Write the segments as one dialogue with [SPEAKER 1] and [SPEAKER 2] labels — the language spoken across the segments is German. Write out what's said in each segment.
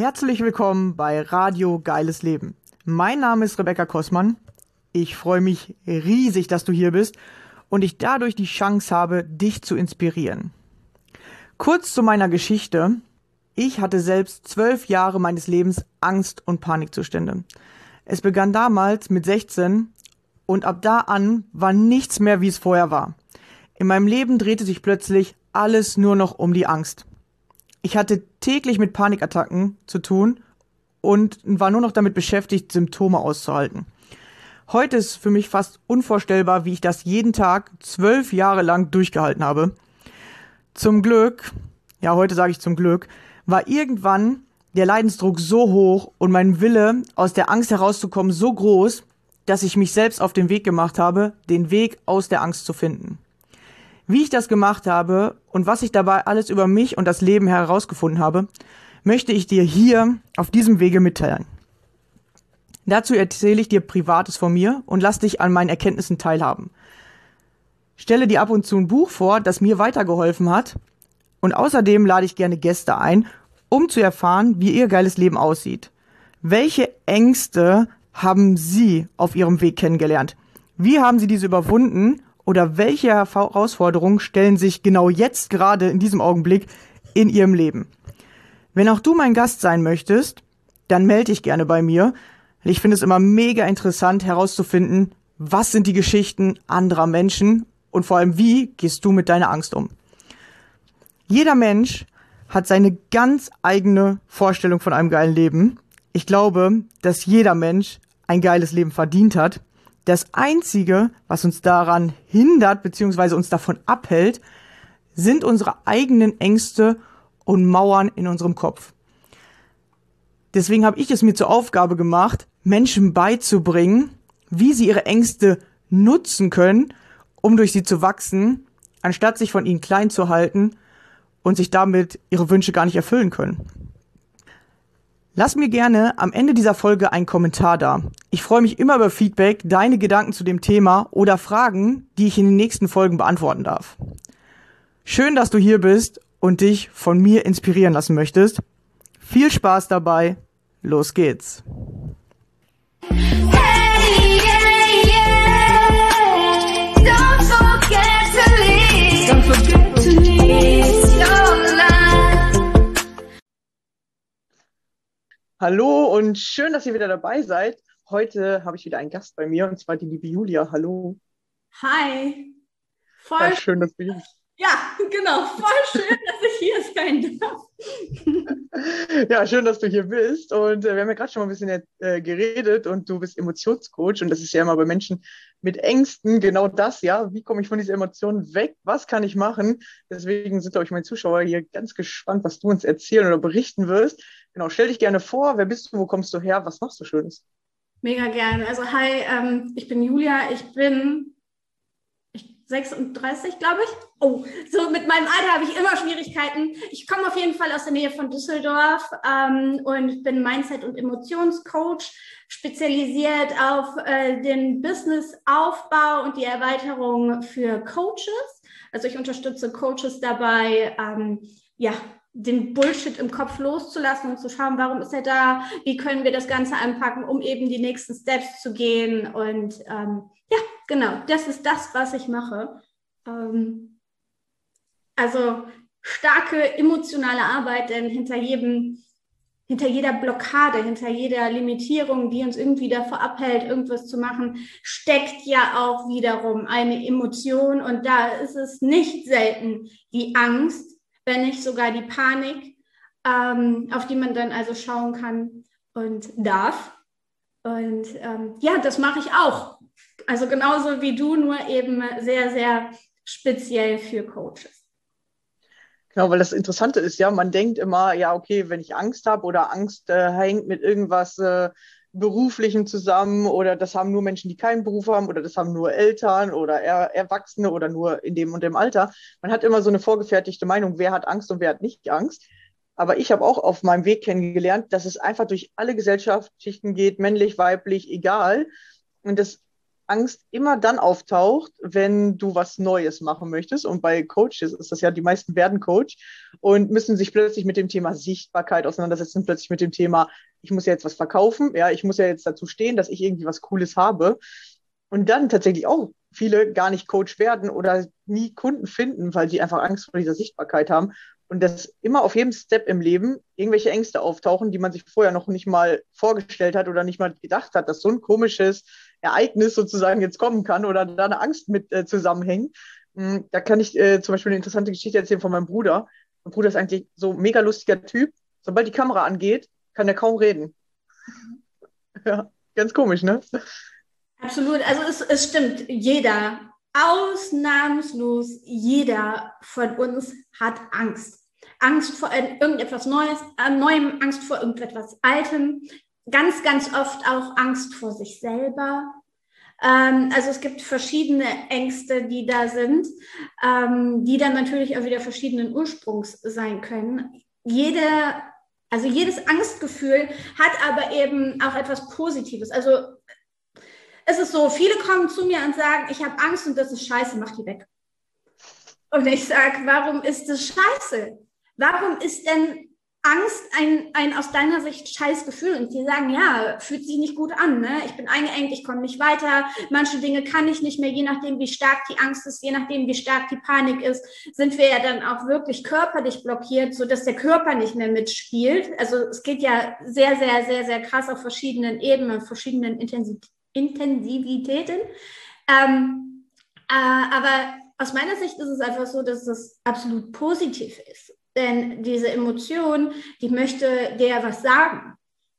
[SPEAKER 1] Herzlich willkommen bei Radio Geiles Leben. Mein Name ist Rebecca Kossmann. Ich freue mich riesig, dass du hier bist und ich dadurch die Chance habe, dich zu inspirieren. Kurz zu meiner Geschichte. Ich hatte selbst 12 Jahre meines Lebens Angst- und Panikzustände. Es begann damals mit 16 und ab da an war nichts mehr, wie es vorher war. In meinem Leben drehte sich plötzlich alles nur noch um die Angst. Ich hatte täglich mit Panikattacken zu tun und war nur noch damit beschäftigt, Symptome auszuhalten. Heute ist für mich fast unvorstellbar, wie ich das jeden Tag 12 Jahre lang durchgehalten habe. Zum Glück, ja heute sage ich zum Glück, war irgendwann der Leidensdruck so hoch und mein Wille, aus der Angst herauszukommen, so groß, dass ich mich selbst auf den Weg gemacht habe, den Weg aus der Angst zu finden. Wie ich das gemacht habe und was ich dabei alles über mich und das Leben herausgefunden habe, möchte ich dir hier auf diesem Wege mitteilen. Dazu erzähle ich dir Privates von mir und lass dich an meinen Erkenntnissen teilhaben. Stelle dir ab und zu ein Buch vor, das mir weitergeholfen hat, und außerdem lade ich gerne Gäste ein, um zu erfahren, wie ihr geiles Leben aussieht. Welche Ängste haben Sie auf Ihrem Weg kennengelernt? Wie haben Sie diese überwunden? Oder welche Herausforderungen stellen sich genau jetzt gerade in diesem Augenblick in Ihrem Leben? Wenn auch du mein Gast sein möchtest, dann melde dich gerne bei mir. Ich finde es immer mega interessant herauszufinden, was sind die Geschichten anderer Menschen und vor allem, wie gehst du mit deiner Angst um? Jeder Mensch hat seine ganz eigene Vorstellung von einem geilen Leben. Ich glaube, dass jeder Mensch ein geiles Leben verdient hat. Das Einzige, was uns daran hindert bzw. uns davon abhält, sind unsere eigenen Ängste und Mauern in unserem Kopf. Deswegen habe ich es mir zur Aufgabe gemacht, Menschen beizubringen, wie sie ihre Ängste nutzen können, um durch sie zu wachsen, anstatt sich von ihnen klein zu halten und sich damit ihre Wünsche gar nicht erfüllen können. Lass mir gerne am Ende dieser Folge einen Kommentar da. Ich freue mich immer über Feedback, deine Gedanken zu dem Thema oder Fragen, die ich in den nächsten Folgen beantworten darf. Schön, dass du hier bist und dich von mir inspirieren lassen möchtest. Viel Spaß dabei. Los geht's.
[SPEAKER 2] Hey, yeah, yeah. Don't forget to leave. Don't forget to leave your life.
[SPEAKER 1] Hallo und schön, dass ihr wieder dabei seid. Heute habe ich wieder einen Gast bei mir und zwar die liebe Julia. Hallo.
[SPEAKER 3] Hi. Voll
[SPEAKER 1] Ja, schön, dass du hier bist.
[SPEAKER 3] Ja, genau. Voll schön, dass ich hier sein darf.
[SPEAKER 1] Ja, schön, dass du hier bist. Und wir haben ja gerade schon mal ein bisschen geredet und du bist Emotionscoach und das ist ja immer bei Menschen mit Ängsten genau das, ja. Wie komme ich von dieser Emotion weg? Was kann ich machen? Deswegen sind, glaube ich, meine Zuschauer hier ganz gespannt, was du uns erzählen oder berichten wirst. Genau, stell dich gerne vor. Wer bist du? Wo kommst du her? Was machst du Schönes?
[SPEAKER 3] Mega gerne. Also hi, ich bin Julia. Ich bin 36, glaube ich. Oh, so mit meinem Alter habe ich immer Schwierigkeiten. Ich komme auf jeden Fall aus der Nähe von Düsseldorf und bin Mindset- und Emotionscoach, spezialisiert auf den Businessaufbau und die Erweiterung für Coaches. Also ich unterstütze Coaches dabei, den Bullshit im Kopf loszulassen und zu schauen, warum ist er da, wie können wir das Ganze anpacken, um eben die nächsten Steps zu gehen. Und genau, das ist das, was ich mache. Also starke emotionale Arbeit, denn hinter jeder Blockade, hinter jeder Limitierung, die uns irgendwie davor abhält, irgendwas zu machen, steckt ja auch wiederum eine Emotion. Und da ist es nicht selten die Angst, wenn nicht sogar die Panik, auf die man dann also schauen kann und darf. Und das mache ich auch. Also genauso wie du, nur eben sehr, sehr speziell für Coaches.
[SPEAKER 1] Genau, weil das Interessante ist ja, man denkt immer, ja, okay, wenn ich Angst habe oder Angst hängt mit irgendwas Beruflichem zusammen oder das haben nur Menschen, die keinen Beruf haben oder das haben nur Eltern oder Erwachsene oder nur in dem und dem Alter. Man hat immer so eine vorgefertigte Meinung, wer hat Angst und wer hat nicht Angst. Aber ich habe auch auf meinem Weg kennengelernt, dass es einfach durch alle Gesellschaftsschichten geht, männlich, weiblich, egal. Und das Angst immer dann auftaucht, wenn du was Neues machen möchtest. Und bei Coaches ist das ja, die meisten werden Coach und müssen sich plötzlich mit dem Thema Sichtbarkeit auseinandersetzen, plötzlich mit dem Thema, ich muss ja jetzt was verkaufen, ja, ich muss ja jetzt dazu stehen, dass ich irgendwie was Cooles habe. Und dann tatsächlich auch viele gar nicht Coach werden oder nie Kunden finden, weil sie einfach Angst vor dieser Sichtbarkeit haben. Und dass immer auf jedem Step im Leben irgendwelche Ängste auftauchen, die man sich vorher noch nicht mal vorgestellt hat oder nicht mal gedacht hat, dass so ein komisches Ereignis sozusagen jetzt kommen kann oder da eine Angst mit zusammenhängt. Da kann ich zum Beispiel eine interessante Geschichte erzählen von meinem Bruder. Mein Bruder ist eigentlich so ein mega lustiger Typ. Sobald die Kamera angeht, kann er kaum reden. Ja, ganz komisch, ne?
[SPEAKER 3] Absolut. Also es stimmt, jeder, ausnahmslos jeder von uns hat Angst. Angst vor irgendetwas Neues, Neuem, Angst vor irgendetwas Altem, ganz, ganz oft auch Angst vor sich selber. Also es gibt verschiedene Ängste, die da sind, die dann natürlich auch wieder verschiedenen Ursprungs sein können. Also jedes Angstgefühl hat aber eben auch etwas Positives. Also es ist so, viele kommen zu mir und sagen, ich habe Angst und das ist scheiße, mach die weg. Und ich sage, warum ist das scheiße? Warum ist denn Angst ein aus deiner Sicht scheiß Gefühl? Und die sagen, ja, fühlt sich nicht gut an, ne? Ich bin eingeengt, ich komme nicht weiter, manche Dinge kann ich nicht mehr, je nachdem, wie stark die Angst ist, je nachdem, wie stark die Panik ist, sind wir ja dann auch wirklich körperlich blockiert, sodass der Körper nicht mehr mitspielt. Also es geht ja sehr, sehr, sehr, sehr krass auf verschiedenen Ebenen, verschiedenen Intensivitäten. Aber aus meiner Sicht ist es einfach so, dass es absolut positiv ist. Denn diese Emotion, die möchte dir was sagen.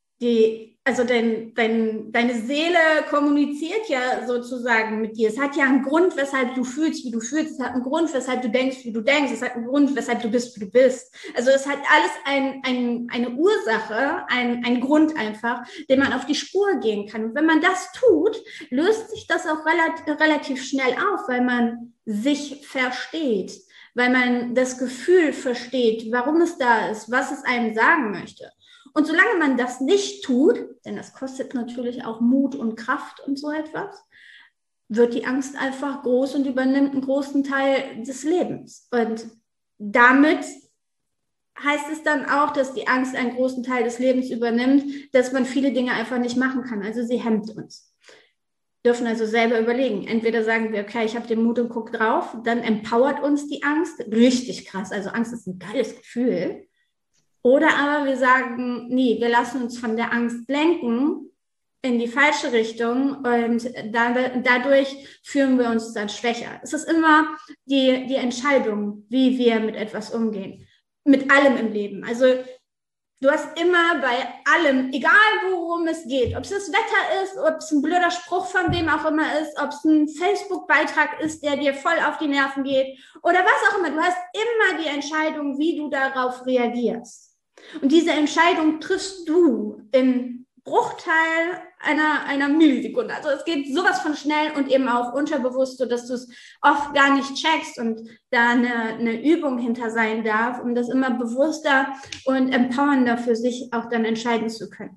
[SPEAKER 3] Deine Seele kommuniziert ja sozusagen mit dir. Es hat ja einen Grund, weshalb du fühlst, wie du fühlst. Es hat einen Grund, weshalb du denkst, wie du denkst. Es hat einen Grund, weshalb du bist, wie du bist. Also es hat alles eine Ursache, einen Grund einfach, den man auf die Spur gehen kann. Und wenn man das tut, löst sich das auch relativ schnell auf, weil man sich versteht, weil man das Gefühl versteht, warum es da ist, was es einem sagen möchte. Und solange man das nicht tut, denn das kostet natürlich auch Mut und Kraft und so etwas, wird die Angst einfach groß und übernimmt einen großen Teil des Lebens. Und damit heißt es dann auch, dass die Angst einen großen Teil des Lebens übernimmt, dass man viele Dinge einfach nicht machen kann. Also sie hemmt uns. Dürfen also selber überlegen. Entweder sagen wir, okay, ich habe den Mut und guck drauf, dann empowert uns die Angst. Richtig krass. Also Angst ist ein geiles Gefühl. Oder aber wir sagen, nee, wir lassen uns von der Angst lenken in die falsche Richtung und dadurch fühlen wir uns dann schwächer. Es ist immer die Entscheidung, wie wir mit etwas umgehen. Mit allem im Leben. Also du hast immer bei allem, egal worum es geht, ob es das Wetter ist, ob es ein blöder Spruch von wem auch immer ist, ob es ein Facebook-Beitrag ist, der dir voll auf die Nerven geht oder was auch immer. Du hast immer die Entscheidung, wie du darauf reagierst. Und diese Entscheidung triffst du im Bruchteil einer Millisekunde. Also es geht sowas von schnell und eben auch unterbewusst, sodass du es oft gar nicht checkst und da eine Übung hinter sein darf, um das immer bewusster und empowernder für sich auch dann entscheiden zu können.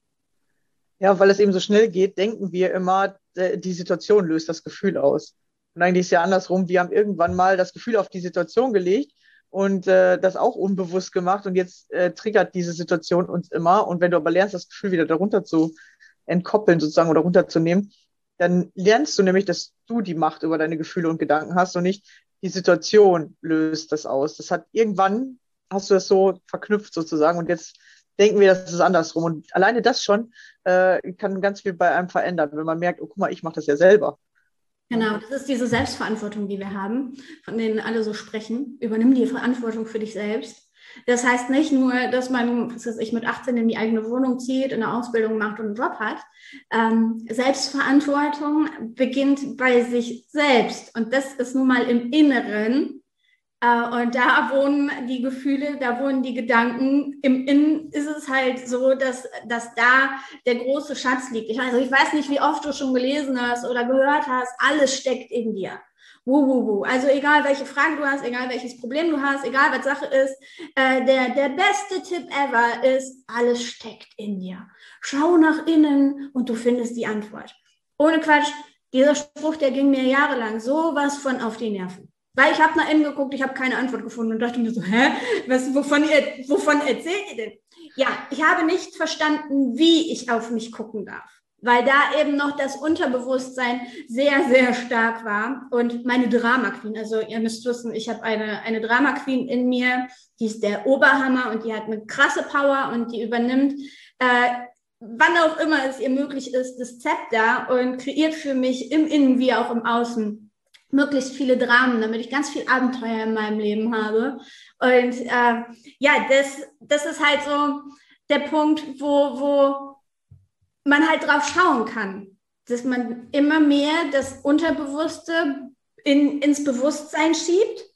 [SPEAKER 1] Ja, weil es eben so schnell geht, denken wir immer, die Situation löst das Gefühl aus. Und eigentlich ist es ja andersrum, wir haben irgendwann mal das Gefühl auf die Situation gelegt und das auch unbewusst gemacht und jetzt triggert diese Situation uns immer. Und wenn du aber lernst, das Gefühl wieder darunter zu entkoppeln sozusagen oder runterzunehmen, dann lernst du nämlich, dass du die Macht über deine Gefühle und Gedanken hast und nicht die Situation löst das aus. Irgendwann hast du das so verknüpft sozusagen und jetzt denken wir, das ist andersrum. Und alleine das schon kann ganz viel bei einem verändern, wenn man merkt, oh guck mal, ich mache das ja selber.
[SPEAKER 3] Genau, das ist diese Selbstverantwortung, die wir haben, von denen alle so sprechen. Übernimm die Verantwortung für dich selbst. Das heißt nicht nur, dass man, was weiß ich, mit 18 in die eigene Wohnung zieht, eine Ausbildung macht und einen Job hat. Selbstverantwortung beginnt bei sich selbst. Und das ist nun mal im Inneren. Und da wohnen die Gefühle, da wohnen die Gedanken. Im Innen ist es halt so, dass da der große Schatz liegt. Ich weiß nicht, wie oft du schon gelesen hast oder gehört hast, alles steckt in dir. Also egal, welche Fragen du hast, egal, welches Problem du hast, egal, was Sache ist, der beste Tipp ever ist, alles steckt in dir. Schau nach innen und du findest die Antwort. Ohne Quatsch, Dieser Spruch, der ging mir jahrelang sowas von auf die Nerven. Weil ich habe nach innen geguckt, ich habe keine Antwort gefunden und dachte mir so, wovon erzählt ihr denn? Ja, ich habe nicht verstanden, wie ich auf mich gucken darf, weil da eben noch das Unterbewusstsein sehr, sehr stark war und meine Drama Queen, also ihr müsst wissen, ich habe eine Drama Queen in mir, die ist der Oberhammer und die hat eine krasse Power und die übernimmt, wann auch immer es ihr möglich ist, das Zepter und kreiert für mich im Innen wie auch im Außen möglichst viele Dramen, damit ich ganz viel Abenteuer in meinem Leben habe. Und das ist halt so der Punkt, wo man halt drauf schauen kann, dass man immer mehr das Unterbewusste ins Bewusstsein schiebt,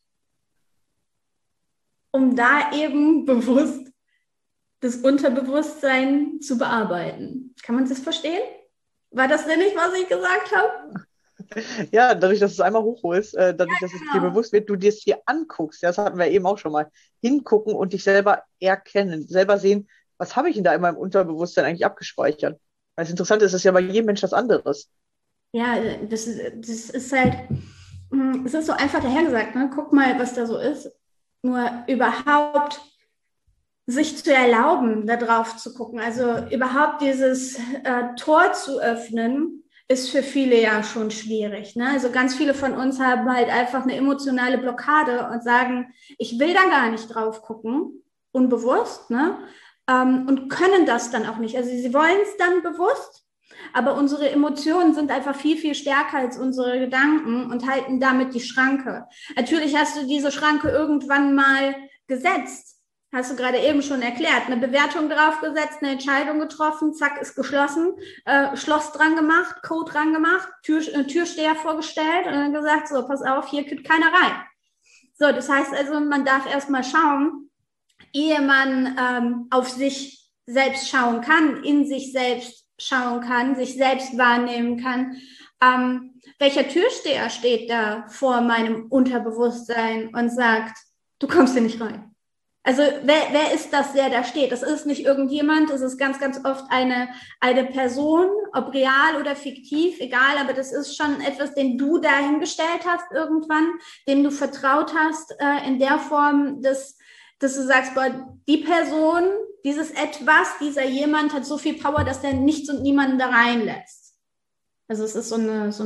[SPEAKER 3] um da eben bewusst das Unterbewusstsein zu bearbeiten. Kann man das verstehen? War das denn nicht, was ich gesagt habe?
[SPEAKER 1] Ja, dadurch, dass du es einmal hochholst, dadurch, dass es dir bewusst wird, du dir es hier anguckst, ja, das hatten wir eben auch schon mal, hingucken und dich selber erkennen, selber sehen, was habe ich denn da in meinem Unterbewusstsein eigentlich abgespeichert? Weil das Interessante ist, es ist ja bei jedem Mensch was anderes.
[SPEAKER 3] Ja, das ist halt, es ist so einfach dahergesagt, ne? Guck mal, was da so ist. Nur überhaupt sich zu erlauben, da drauf zu gucken, also überhaupt dieses Tor zu öffnen, ist für viele ja schon schwierig. Ne? Also ganz viele von uns haben halt einfach eine emotionale Blockade und sagen, ich will da gar nicht drauf gucken, unbewusst, ne? Und können das dann auch nicht. Also sie wollen es dann bewusst, aber unsere Emotionen sind einfach viel, viel stärker als unsere Gedanken und halten damit die Schranke. Natürlich hast du diese Schranke irgendwann mal gesetzt. Hast du gerade eben schon erklärt, eine Bewertung draufgesetzt, eine Entscheidung getroffen, zack, ist geschlossen, Schloss dran gemacht, Code dran gemacht, Türsteher vorgestellt und dann gesagt, so, pass auf, hier kommt keiner rein. So, das heißt also, man darf erstmal schauen, ehe man auf sich selbst schauen kann, in sich selbst schauen kann, sich selbst wahrnehmen kann, welcher Türsteher steht da vor meinem Unterbewusstsein und sagt, du kommst hier nicht rein. Also wer ist das, der da steht? Das ist nicht irgendjemand, das ist ganz, ganz oft eine Person, ob real oder fiktiv, egal, aber das ist schon etwas, den du dahingestellt hast irgendwann, dem du vertraut hast, in der Form, dass du sagst, boah, die Person, dieses Etwas, dieser jemand hat so viel Power, dass der nichts und niemanden da reinlässt. Also es ist so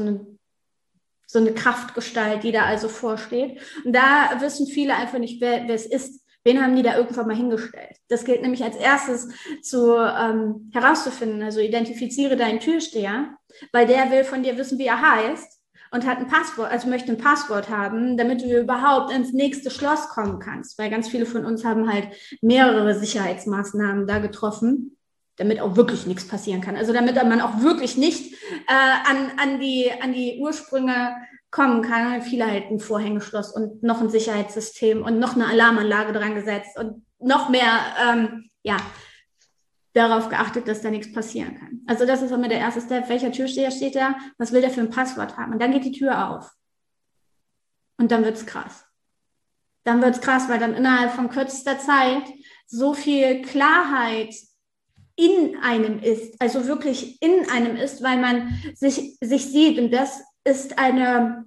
[SPEAKER 3] eine Kraftgestalt, die da also vorsteht. Und da wissen viele einfach nicht, wer es ist. Wen haben die da irgendwann mal hingestellt? Das gilt nämlich als erstes herauszufinden. Also identifiziere deinen Türsteher, weil der will von dir wissen, wie er heißt und hat ein Passwort, also möchte ein Passwort haben, damit du überhaupt ins nächste Schloss kommen kannst. Weil ganz viele von uns haben halt mehrere Sicherheitsmaßnahmen da getroffen, damit auch wirklich nichts passieren kann. Also damit man auch wirklich nicht an die Ursprünge kommen kann, viele halt ein Vorhängeschloss und noch ein Sicherheitssystem und noch eine Alarmanlage dran gesetzt und noch mehr darauf geachtet, dass da nichts passieren kann. Also das ist immer der erste Step. Welcher Türsteher steht da? Was will der für ein Passwort haben? Und dann geht die Tür auf. Und dann wird's krass. Dann wird's krass, weil dann innerhalb von kürzester Zeit so viel Klarheit in einem ist, also wirklich in einem ist, weil man sich sieht. Und das ist ein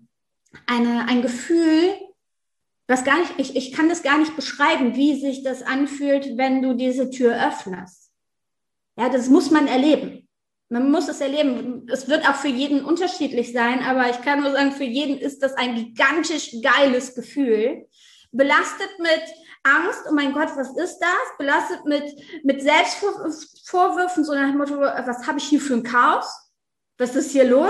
[SPEAKER 3] Gefühl, was gar nicht, ich kann das gar nicht beschreiben, wie sich das anfühlt, wenn du diese Tür öffnest. Ja, das muss man erleben. Man muss es erleben. Es wird auch für jeden unterschiedlich sein, aber ich kann nur sagen, für jeden ist das ein gigantisch geiles Gefühl. Belastet mit Angst, oh mein Gott, was ist das? Belastet mit Selbstvorwürfen, so nach dem Motto, was habe ich hier für ein Chaos? Was ist hier los?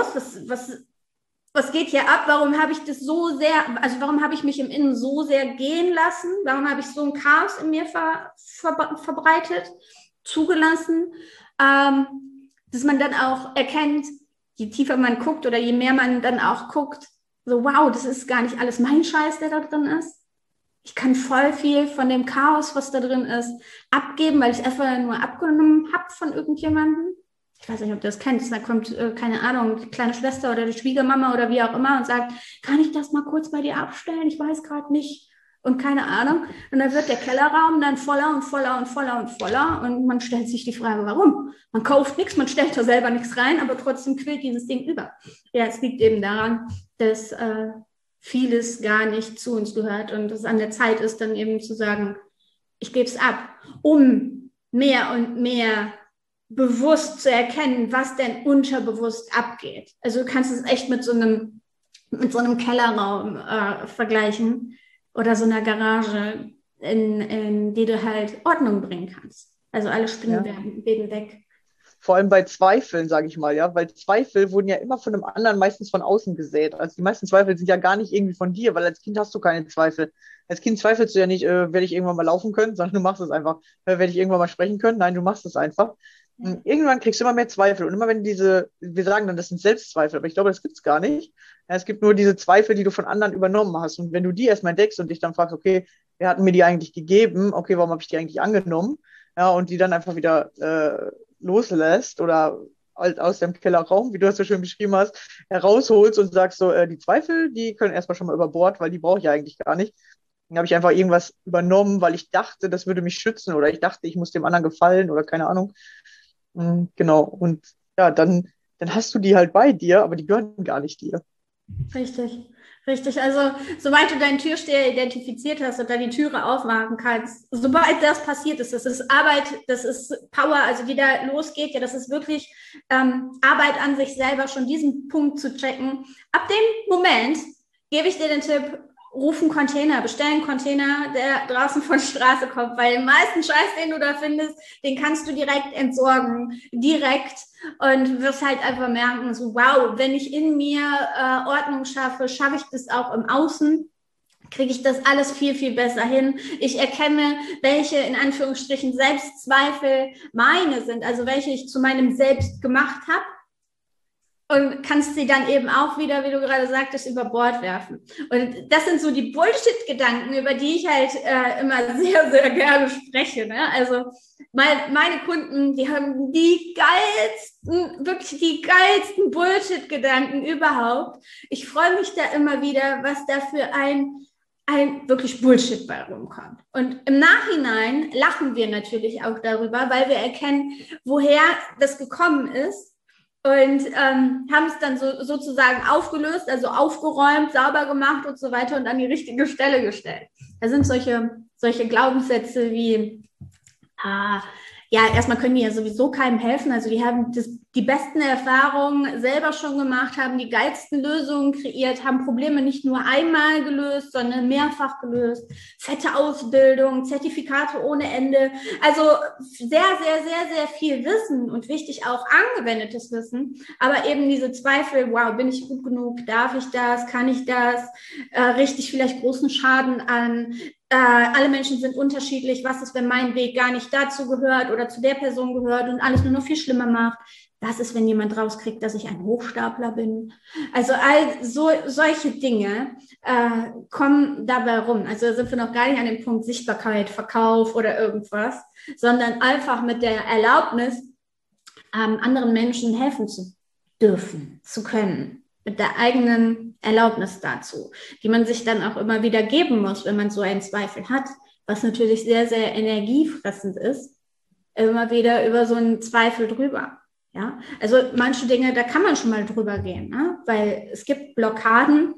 [SPEAKER 3] Was geht hier ab? Warum habe ich das so sehr, also warum habe ich mich im Innen so sehr gehen lassen? Warum habe ich so ein Chaos in mir verbreitet, zugelassen? Dass man dann auch erkennt, je tiefer man guckt oder je mehr man dann auch guckt, so wow, das ist gar nicht alles mein Scheiß, der da drin ist. Ich kann voll viel von dem Chaos, was da drin ist, abgeben, weil ich es einfach nur abgenommen habe von irgendjemandem. Ich weiß nicht, ob du das kennst. Da kommt, keine Ahnung, die kleine Schwester oder die Schwiegermama oder wie auch immer und sagt, kann ich das mal kurz bei dir abstellen? Ich weiß gerade nicht. und keine Ahnung. Und dann wird der Kellerraum dann voller und voller und voller und voller und man stellt sich die Frage, warum? Man kauft nichts, man stellt da selber nichts rein, aber trotzdem quillt dieses Ding über. Ja, es liegt eben daran, dass vieles gar nicht zu uns gehört und es an der Zeit ist, dann eben zu sagen, ich gebe es ab, um mehr und mehr bewusst zu erkennen, was denn unterbewusst abgeht. Also du kannst es echt mit so einem Kellerraum vergleichen oder so einer Garage, in die du halt Ordnung bringen kannst. Also alle Spinnenweben weg.
[SPEAKER 1] Vor allem bei Zweifeln, sage ich mal, ja, weil Zweifel wurden ja immer von einem anderen meistens von außen gesät. Also die meisten Zweifel sind ja gar nicht irgendwie von dir, weil als Kind hast du keine Zweifel. Als Kind zweifelst du ja nicht, werde ich irgendwann mal laufen können, sondern du machst es einfach. Werde ich irgendwann mal sprechen können? Nein, du machst es einfach. Und irgendwann kriegst du immer mehr Zweifel. Und immer wenn wir sagen dann, das sind Selbstzweifel, aber ich glaube, das gibt's gar nicht. Ja, es gibt nur diese Zweifel, die du von anderen übernommen hast. Und wenn du die erstmal entdeckst und dich dann fragst, okay, wer hat mir die eigentlich gegeben? Okay, warum habe ich die eigentlich angenommen? Ja, und die dann einfach wieder loslässt oder halt aus dem Kellerraum, wie du das so schön beschrieben hast, herausholst und sagst so, die Zweifel, die können erstmal schon mal über Bord, weil die brauche ich ja eigentlich gar nicht. Dann habe ich einfach irgendwas übernommen, weil ich dachte, das würde mich schützen oder ich dachte, ich muss dem anderen gefallen oder keine Ahnung. Genau. Und ja, dann hast du die halt bei dir, aber die gehören gar nicht dir.
[SPEAKER 3] Richtig. Also, sobald du deinen Türsteher identifiziert hast und dann die Türe aufmachen kannst, sobald das passiert ist, das ist Arbeit, das ist Power, also die da losgeht, ja, das ist wirklich Arbeit an sich selber, schon diesen Punkt zu checken. Ab dem Moment gebe ich dir den Tipp, ruf einen Container, bestell einen Container, der draußen von der Straße kommt, weil den meisten Scheiß, den du da findest, den kannst du direkt entsorgen, direkt, und wirst halt einfach merken, so wow, wenn ich in mir Ordnung schaffe, schaffe ich das auch im Außen, kriege ich das alles viel, viel besser hin. Ich erkenne, welche in Anführungsstrichen Selbstzweifel meine sind, also welche ich zu meinem Selbst gemacht habe. Und kannst sie dann eben auch wieder, wie du gerade sagtest, über Bord werfen. Und das sind so die Bullshit-Gedanken, über die ich halt immer sehr, sehr gerne spreche. Ne? Also meine Kunden, die haben wirklich die geilsten Bullshit-Gedanken überhaupt. Ich freue mich da immer wieder, was da für ein wirklich Bullshit bei rumkommt. Und im Nachhinein lachen wir natürlich auch darüber, weil wir erkennen, woher das gekommen ist. Und haben es dann sozusagen aufgelöst, also aufgeräumt, sauber gemacht und so weiter und an die richtige Stelle gestellt. Da sind solche Glaubenssätze wie, ja, erstmal können die ja sowieso keinem helfen. Also die haben die besten Erfahrungen selber schon gemacht, haben die geilsten Lösungen kreiert, haben Probleme nicht nur einmal gelöst, sondern mehrfach gelöst. Fette Ausbildung, Zertifikate ohne Ende. Also sehr, sehr, sehr, sehr viel Wissen und wichtig auch angewendetes Wissen. Aber eben diese Zweifel, wow, bin ich gut genug? Darf ich das? Kann ich das? Richte ich vielleicht großen Schaden an? Alle Menschen sind unterschiedlich. Was ist, wenn mein Weg gar nicht dazu gehört oder zu der Person gehört und alles nur noch viel schlimmer macht? Was ist, wenn jemand rauskriegt, dass ich ein Hochstapler bin? Also solche Dinge kommen dabei rum. Also sind wir noch gar nicht an dem Punkt Sichtbarkeit, Verkauf oder irgendwas, sondern einfach mit der Erlaubnis, anderen Menschen helfen zu dürfen, zu können. Mit der eigenen Erlaubnis dazu, die man sich dann auch immer wieder geben muss, wenn man so einen Zweifel hat, was natürlich sehr, sehr energiefressend ist, immer wieder über so einen Zweifel drüber. Ja? Also manche Dinge, da kann man schon mal drüber gehen, ne? Weil es gibt Blockaden,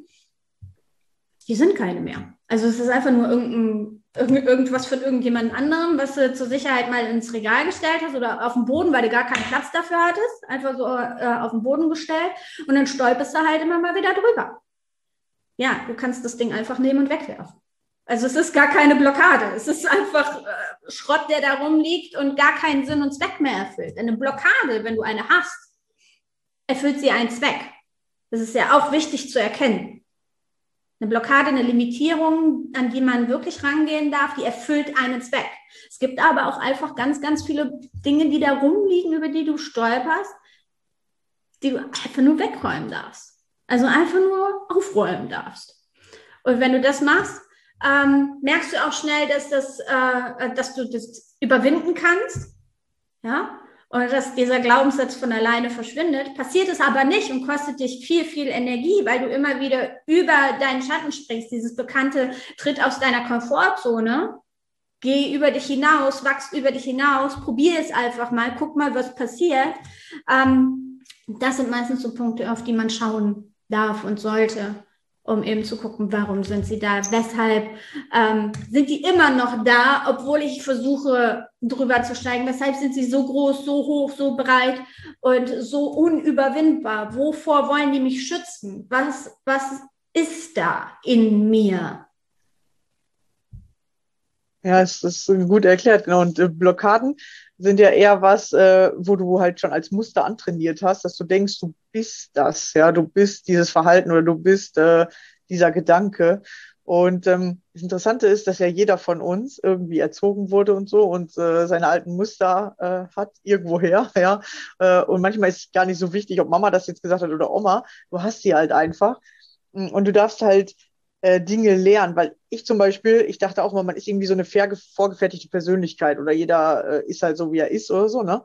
[SPEAKER 3] die sind keine mehr. Also es ist einfach nur irgendwas von irgendjemand anderem, was du zur Sicherheit mal ins Regal gestellt hast oder auf den Boden, weil du gar keinen Platz dafür hattest, einfach so auf den Boden gestellt und dann stolperst du halt immer mal wieder drüber. Ja, du kannst das Ding einfach nehmen und wegwerfen. Also es ist gar keine Blockade, es ist einfach Schrott, der da rumliegt und gar keinen Sinn und Zweck mehr erfüllt. Eine Blockade, wenn du eine hast, erfüllt sie einen Zweck. Das ist ja auch wichtig zu erkennen. Eine Blockade, eine Limitierung, an die man wirklich rangehen darf, die erfüllt einen Zweck. Es gibt aber auch einfach ganz, ganz viele Dinge, die da rumliegen, über die du stolperst, die du einfach nur wegräumen darfst. Also einfach nur aufräumen darfst. Und wenn du das machst, merkst du auch schnell, dass du das überwinden kannst. Ja? und dass dieser Glaubenssatz von alleine verschwindet, passiert es aber nicht und kostet dich viel, viel Energie, weil du immer wieder über deinen Schatten springst. Dieses bekannte Tritt aus deiner Komfortzone, geh über dich hinaus, wachs über dich hinaus, probier es einfach mal, guck mal, was passiert. Das sind meistens so Punkte, auf die man schauen darf und sollte, um eben zu gucken, warum sind sie da, weshalb sind die immer noch da, obwohl ich versuche, drüber zu steigen, weshalb sind sie so groß, so hoch, so breit und so unüberwindbar, wovor wollen die mich schützen, was ist da in mir?
[SPEAKER 1] Ja, es ist gut erklärt, genau. Und Blockaden sind ja eher was, wo du halt schon als Muster antrainiert hast, dass du denkst, du bist das, ja, du bist dieses Verhalten oder du bist dieser Gedanke. Und das Interessante ist, dass ja jeder von uns irgendwie erzogen wurde und so und seine alten Muster hat irgendwoher, ja. Und manchmal ist es gar nicht so wichtig, ob Mama das jetzt gesagt hat oder Oma. Du hast sie halt einfach. Und du darfst halt Dinge lernen, weil ich zum Beispiel, ich dachte auch mal, man ist irgendwie so eine vorgefertigte Persönlichkeit oder jeder ist halt so, wie er ist oder so, ne?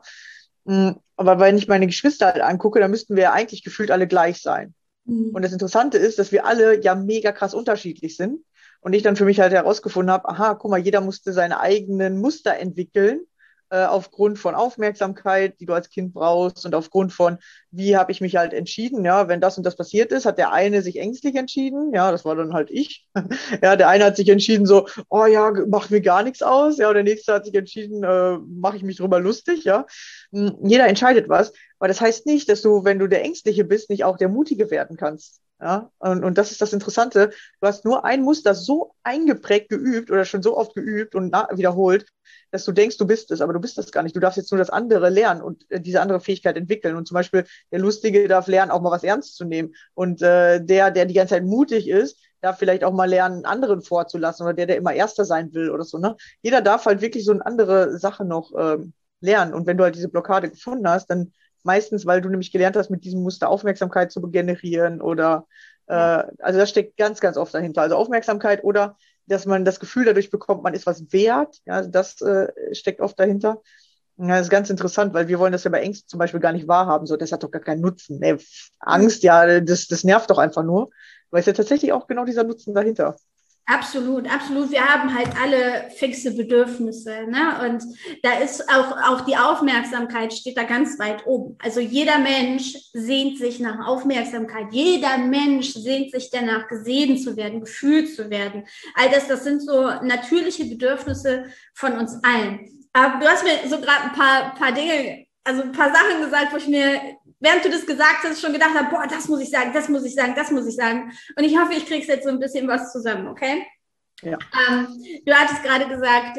[SPEAKER 1] Aber wenn ich meine Geschwister halt angucke, dann müssten wir ja eigentlich gefühlt alle gleich sein. Und das Interessante ist, dass wir alle ja mega krass unterschiedlich sind und ich dann für mich halt herausgefunden habe, aha, guck mal, jeder musste seine eigenen Muster entwickeln, aufgrund von Aufmerksamkeit, die du als Kind brauchst und aufgrund von, wie habe ich mich halt entschieden, ja, wenn das und das passiert ist, hat der eine sich ängstlich entschieden, ja, das war dann halt ich, ja, der eine hat sich entschieden so, oh ja, macht mir gar nichts aus, ja, und der nächste hat sich entschieden, mache ich mich drüber lustig, ja, jeder entscheidet was, aber das heißt nicht, dass du, wenn du der Ängstliche bist, nicht auch der Mutige werden kannst. Ja, und das ist das Interessante. Du hast nur ein Muster so eingeprägt geübt oder schon so oft geübt und wiederholt, dass du denkst, du bist es, aber du bist das gar nicht. Du darfst jetzt nur das andere lernen und diese andere Fähigkeit entwickeln. Und zum Beispiel der Lustige darf lernen, auch mal was ernst zu nehmen. Und der die ganze Zeit mutig ist, darf vielleicht auch mal lernen, anderen vorzulassen oder der immer Erster sein will oder so. Ne? Jeder darf halt wirklich so eine andere Sache noch lernen. Und wenn du halt diese Blockade gefunden hast, dann meistens, weil du nämlich gelernt hast, mit diesem Muster Aufmerksamkeit zu generieren oder also das steckt ganz, ganz oft dahinter. Also Aufmerksamkeit oder dass man das Gefühl dadurch bekommt, man ist was wert. Ja, das steckt oft dahinter. Ja, das ist ganz interessant, weil wir wollen das ja bei Ängsten zum Beispiel gar nicht wahrhaben. So, das hat doch gar keinen Nutzen. Nee, Angst, ja, das nervt doch einfach nur. Weil es ja tatsächlich auch genau dieser Nutzen dahinter.
[SPEAKER 3] Absolut, absolut. Wir haben halt alle fixe Bedürfnisse, ne? Und da ist auch die Aufmerksamkeit steht da ganz weit oben. Also jeder Mensch sehnt sich nach Aufmerksamkeit. Jeder Mensch sehnt sich danach, gesehen zu werden, gefühlt zu werden. All das sind so natürliche Bedürfnisse von uns allen. Aber du hast mir so gerade ein paar Dinge, also ein paar Sachen gesagt, wo ich mir, während du das gesagt hast, schon gedacht habe, boah, das muss ich sagen, das muss ich sagen, das muss ich sagen. Und ich hoffe, ich krieg's jetzt so ein bisschen was zusammen, okay?
[SPEAKER 1] Ja.
[SPEAKER 3] Du hattest gerade gesagt,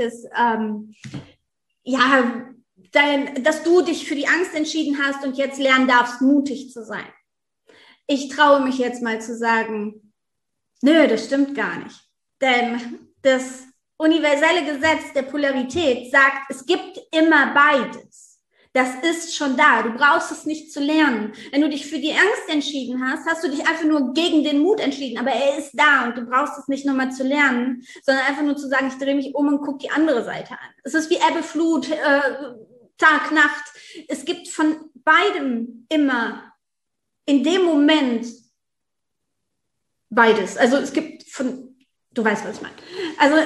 [SPEAKER 3] dass du dich für die Angst entschieden hast und jetzt lernen darfst, mutig zu sein. Ich traue mich jetzt mal zu sagen, nö, das stimmt gar nicht. Denn das universelle Gesetz der Polarität sagt, es gibt immer beides. Das ist schon da. Du brauchst es nicht zu lernen. Wenn du dich für die Angst entschieden hast, hast du dich einfach nur gegen den Mut entschieden. Aber er ist da und du brauchst es nicht nochmal zu lernen, sondern einfach nur zu sagen, ich drehe mich um und gucke die andere Seite an. Es ist wie Ebbe, Flut, Tag, Nacht. Es gibt von beidem immer in dem Moment beides. Also es gibt du weißt, was ich meine. Also,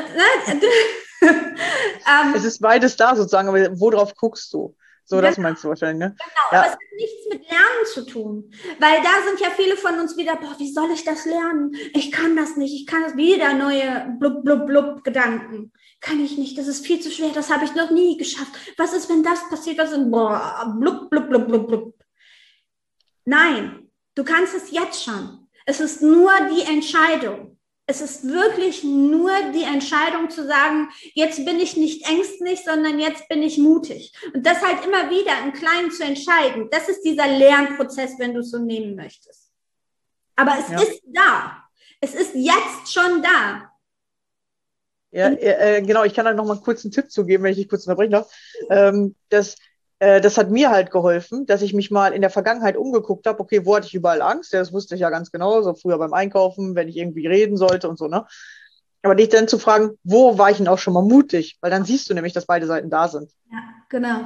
[SPEAKER 1] es ist beides da sozusagen, aber worauf guckst du? So, das meinst du wahrscheinlich, ne?
[SPEAKER 3] Genau, aber es hat nichts mit Lernen zu tun. Weil da sind ja viele von uns wieder, boah, wie soll ich das lernen? Ich kann das nicht, ich kann das wieder neue blub, blub, blub Gedanken. Kann ich nicht, das ist viel zu schwer, das habe ich noch nie geschafft. Was ist, wenn das passiert? Was ist, boah, blub, blub, blub, blub, blub. Nein, du kannst es jetzt schon. Es ist nur die Entscheidung. Es ist wirklich nur die Entscheidung zu sagen, jetzt bin ich nicht ängstlich, sondern jetzt bin ich mutig. Und das halt immer wieder im Kleinen zu entscheiden. Das ist dieser Lernprozess, wenn du es so nehmen möchtest. Aber es ist da. Es ist jetzt schon da.
[SPEAKER 1] Ja, genau. Ich kann da noch mal kurz einen Tipp zugeben, wenn ich dich kurz unterbrechen darf. Das hat mir halt geholfen, dass ich mich mal in der Vergangenheit umgeguckt habe, okay, wo hatte ich überall Angst? Ja, das wusste ich ja ganz genau, so früher beim Einkaufen, wenn ich irgendwie reden sollte und so, ne? Aber dich dann zu fragen, wo war ich denn auch schon mal mutig? Weil dann siehst du nämlich, dass beide Seiten da sind.
[SPEAKER 3] Ja, genau.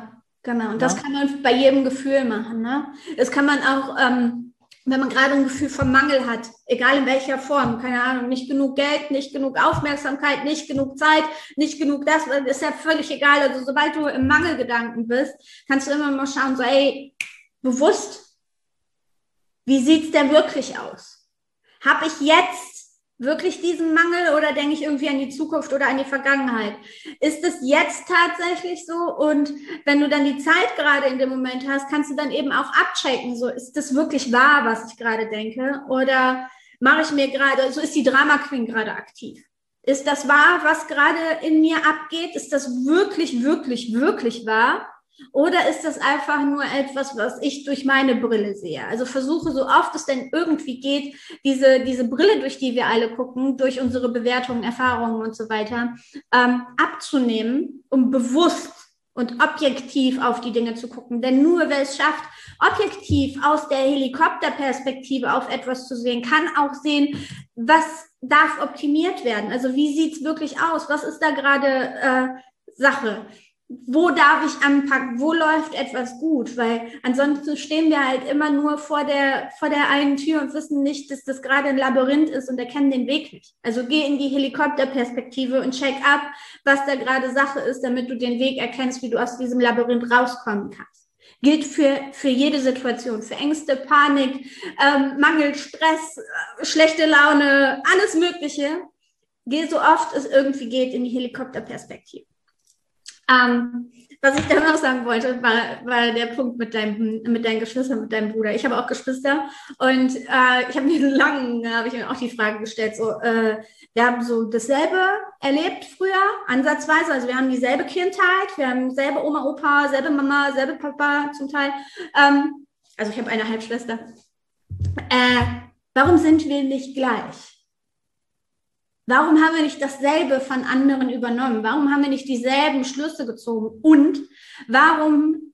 [SPEAKER 3] Genau, und
[SPEAKER 1] Ja.
[SPEAKER 3] das kann man bei jedem Gefühl machen. Ne? Das kann man auch, wenn man gerade ein Gefühl von Mangel hat, egal in welcher Form, keine Ahnung, nicht genug Geld, nicht genug Aufmerksamkeit, nicht genug Zeit, nicht genug das, ist ja völlig egal. Also sobald du im Mangelgedanken bist, kannst du immer mal schauen, so ey, bewusst, wie sieht es denn wirklich aus? Habe ich jetzt wirklich diesen Mangel oder denke ich irgendwie an die Zukunft oder an die Vergangenheit? Ist es jetzt tatsächlich so? Und wenn du dann die Zeit gerade in dem Moment hast, kannst du dann eben auch abchecken, so ist das wirklich wahr, was ich gerade denke? Oder mache ich mir gerade, so ist die Drama Queen gerade aktiv? Ist das wahr, was gerade in mir abgeht? Ist das wirklich, wirklich, wirklich wahr? Oder ist das einfach nur etwas, was ich durch meine Brille sehe? Also versuche, so oft es denn irgendwie geht, diese Brille, durch die wir alle gucken, durch unsere Bewertungen, Erfahrungen und so weiter, abzunehmen, um bewusst und objektiv auf die Dinge zu gucken. Denn nur wer es schafft, objektiv aus der Helikopterperspektive auf etwas zu sehen, kann auch sehen, was darf optimiert werden. Also wie sieht es wirklich aus? Was ist da gerade Sache? Wo darf ich anpacken? Wo läuft etwas gut? Weil ansonsten stehen wir halt immer nur vor der einen Tür und wissen nicht, dass das gerade ein Labyrinth ist und erkennen den Weg nicht. Also geh in die Helikopterperspektive und check ab, was da gerade Sache ist, damit du den Weg erkennst, wie du aus diesem Labyrinth rauskommen kannst. Gilt für jede Situation, für Ängste, Panik, Mangel, Stress, schlechte Laune, alles Mögliche. Geh so oft es irgendwie geht in die Helikopterperspektive. Was ich dann noch sagen wollte, war der Punkt mit deinen Geschwistern, mit deinem Bruder. Ich habe auch Geschwister und ich habe mir auch die Frage gestellt, so, wir haben so dasselbe erlebt früher, ansatzweise, also wir haben dieselbe Kindheit, wir haben selbe Oma, Opa, selbe Mama, selbe Papa zum Teil, also ich habe eine Halbschwester. Warum sind wir nicht gleich? Warum haben wir nicht dasselbe von anderen übernommen? Warum haben wir nicht dieselben Schlüsse gezogen? Und warum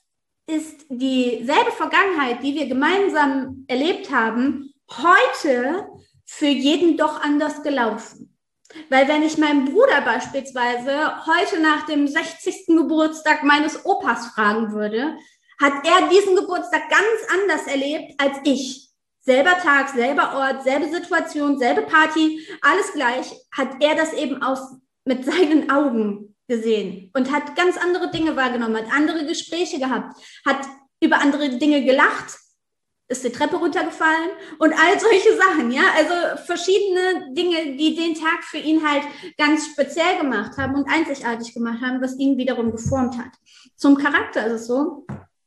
[SPEAKER 3] ist dieselbe Vergangenheit, die wir gemeinsam erlebt haben, heute für jeden doch anders gelaufen? Weil wenn ich meinen Bruder beispielsweise heute nach dem 60. Geburtstag meines Opas fragen würde, hat er diesen Geburtstag ganz anders erlebt als ich. Selber Tag, selber Ort, selbe Situation, selbe Party, alles gleich, hat er das eben mit seinen Augen gesehen und hat ganz andere Dinge wahrgenommen, hat andere Gespräche gehabt, hat über andere Dinge gelacht, ist die Treppe runtergefallen und all solche Sachen, ja, also verschiedene Dinge, die den Tag für ihn halt ganz speziell gemacht haben und einzigartig gemacht haben, was ihn wiederum geformt hat. Zum Charakter ist es so,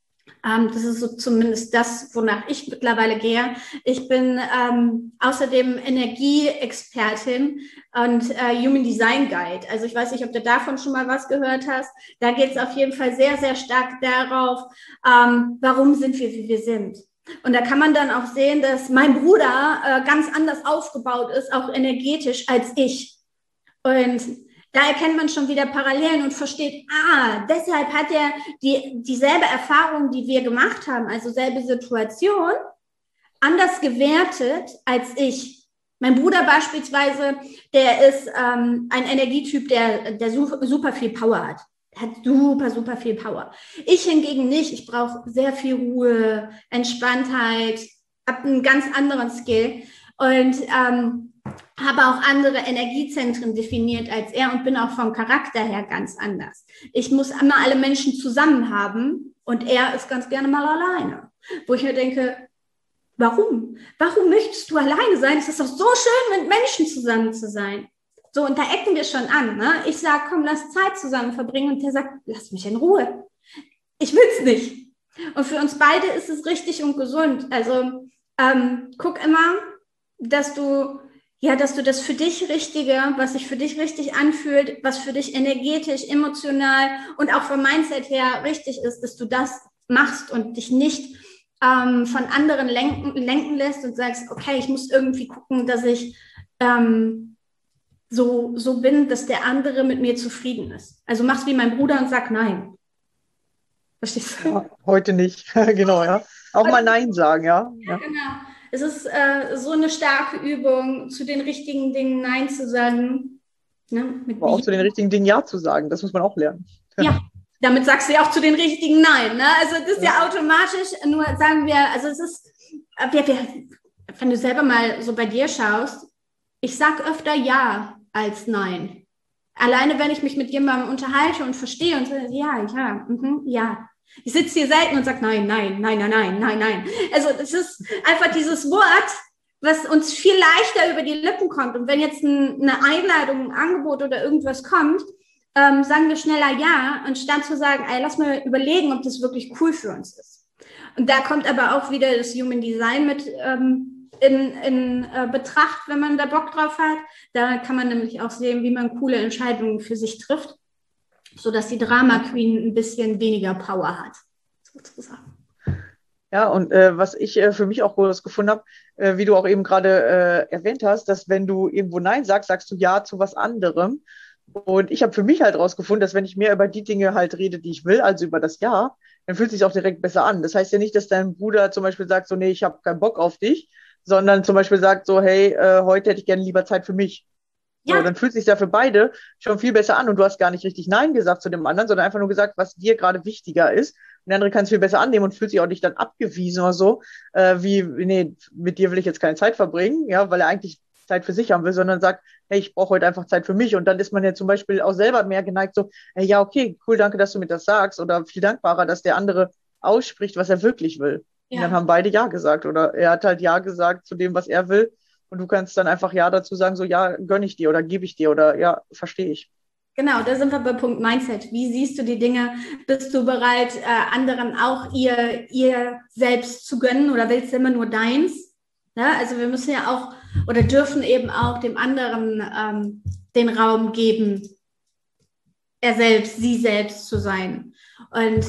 [SPEAKER 3] das ist so zumindest das, wonach ich mittlerweile gehe. Ich bin außerdem Energieexpertin und Human Design Guide. Also ich weiß nicht, ob du davon schon mal was gehört hast. Da geht es auf jeden Fall sehr, sehr stark darauf, warum sind wir, wie wir sind. Und da kann man dann auch sehen, dass mein Bruder ganz anders aufgebaut ist, auch energetisch, als ich. Und da erkennt man schon wieder Parallelen und versteht, deshalb hat er dieselbe Erfahrung, die wir gemacht haben, also selbe Situation, anders gewertet als ich. Mein Bruder beispielsweise, der ist ein Energietyp, der super viel Power hat. Er hat super, super viel Power. Ich hingegen nicht. Ich brauche sehr viel Ruhe, Entspanntheit, habe einen ganz anderen Skill und habe auch andere Energiezentren definiert als er und bin auch vom Charakter her ganz anders. Ich muss immer alle Menschen zusammen haben und er ist ganz gerne mal alleine. Wo ich mir denke, warum? Warum möchtest du alleine sein? Es ist doch so schön, mit Menschen zusammen zu sein. So, und da ecken wir schon an. Ne? Ich sage, komm, lass Zeit zusammen verbringen. Und der sagt, lass mich in Ruhe. Ich will es nicht. Und für uns beide ist es richtig und gesund. Also guck immer, dass du das für dich Richtige, was sich für dich richtig anfühlt, was für dich energetisch, emotional und auch vom Mindset her richtig ist, dass du das machst und dich nicht von anderen lenken lässt und sagst, okay, ich muss irgendwie gucken, dass ich so bin, dass der andere mit mir zufrieden ist. Also mach's wie mein Bruder und sag nein. Verstehst du?
[SPEAKER 1] Ja, heute nicht. Genau, ja. Auch mal Nein sagen, ja.
[SPEAKER 3] Ja, genau. Es ist so eine starke Übung, zu den richtigen Dingen Nein zu sagen. Ne?
[SPEAKER 1] Aber auch zu den richtigen Dingen Ja zu sagen, das muss man auch lernen.
[SPEAKER 3] Ja, damit sagst du ja auch zu den richtigen Nein. Ne? Also das ist ja automatisch, nur sagen wir, also es ist, wenn du selber mal so bei dir schaust, ich sag öfter Ja als Nein. Alleine, wenn ich mich mit jemandem unterhalte und verstehe und sage, ja. Ich sitze hier selten und sage nein. Also das ist einfach dieses Wort, was uns viel leichter über die Lippen kommt. Und wenn jetzt eine Einladung, ein Angebot oder irgendwas kommt, sagen wir schneller ja, anstatt zu sagen, ey, lass mal überlegen, ob das wirklich cool für uns ist. Und da kommt aber auch wieder das Human Design mit in Betracht, wenn man da Bock drauf hat. Da kann man nämlich auch sehen, wie man coole Entscheidungen für sich trifft, sodass die Drama Queen ein bisschen weniger Power hat, sozusagen.
[SPEAKER 4] Ja, und was ich für mich auch groß gefunden habe, wie du auch eben gerade erwähnt hast, dass wenn du irgendwo Nein sagst, sagst du Ja zu was anderem. Und ich habe für mich halt rausgefunden, dass wenn ich mehr über die Dinge halt rede, die ich will, also über das Ja, dann fühlt es sich auch direkt besser an. Das heißt ja nicht, dass dein Bruder zum Beispiel sagt, so, nee, ich habe keinen Bock auf dich, sondern zum Beispiel sagt so, hey, heute hätte ich gerne lieber Zeit für mich. Ja. So, dann fühlt es sich ja für beide schon viel besser an und du hast gar nicht richtig Nein gesagt zu dem anderen, sondern einfach nur gesagt, was dir gerade wichtiger ist. Und der andere kann es viel besser annehmen und fühlt sich auch nicht dann abgewiesen oder so, nee, mit dir will ich jetzt keine Zeit verbringen, ja, weil er eigentlich Zeit für sich haben will, sondern sagt, hey, ich brauche heute einfach Zeit für mich. Und dann ist man ja zum Beispiel auch selber mehr geneigt, so, hey, ja, okay, cool, danke, dass du mir das sagst. Oder viel dankbarer, dass der andere ausspricht, was er wirklich will. Ja. Und dann haben beide Ja gesagt. Oder er hat halt Ja gesagt zu dem, was er will. Und du kannst dann einfach Ja dazu sagen, so, ja, gönne ich dir oder gebe ich dir oder ja, verstehe ich.
[SPEAKER 3] Genau, da sind wir bei Punkt Mindset. Wie siehst du die Dinge? Bist du bereit, anderen auch ihr selbst zu gönnen oder willst du immer nur deins? Ja, also wir müssen ja auch oder dürfen eben auch dem anderen den Raum geben, sie selbst zu sein. Und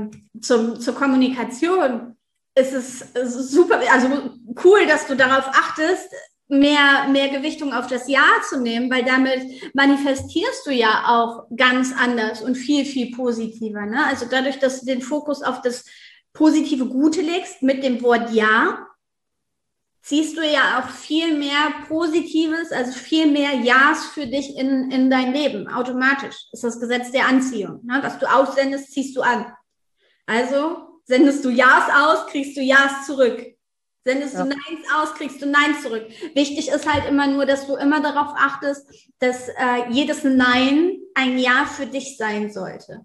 [SPEAKER 3] zur Kommunikation ist es super, also cool, dass du darauf achtest, mehr Gewichtung auf das Ja zu nehmen, weil damit manifestierst du ja auch ganz anders und viel, viel positiver. Ne? Also dadurch, dass du den Fokus auf das positive Gute legst mit dem Wort Ja, ziehst du ja auch viel mehr Positives, also viel mehr Ja's für dich in dein Leben. Automatisch ist das Gesetz der Anziehung. Ne? Was du aussendest, ziehst du an. Also sendest du Ja's aus, kriegst du Ja's zurück. Sendest du Neins aus, kriegst du Nein zurück. Wichtig ist halt immer nur, dass du immer darauf achtest, dass jedes Nein ein Ja für dich sein sollte.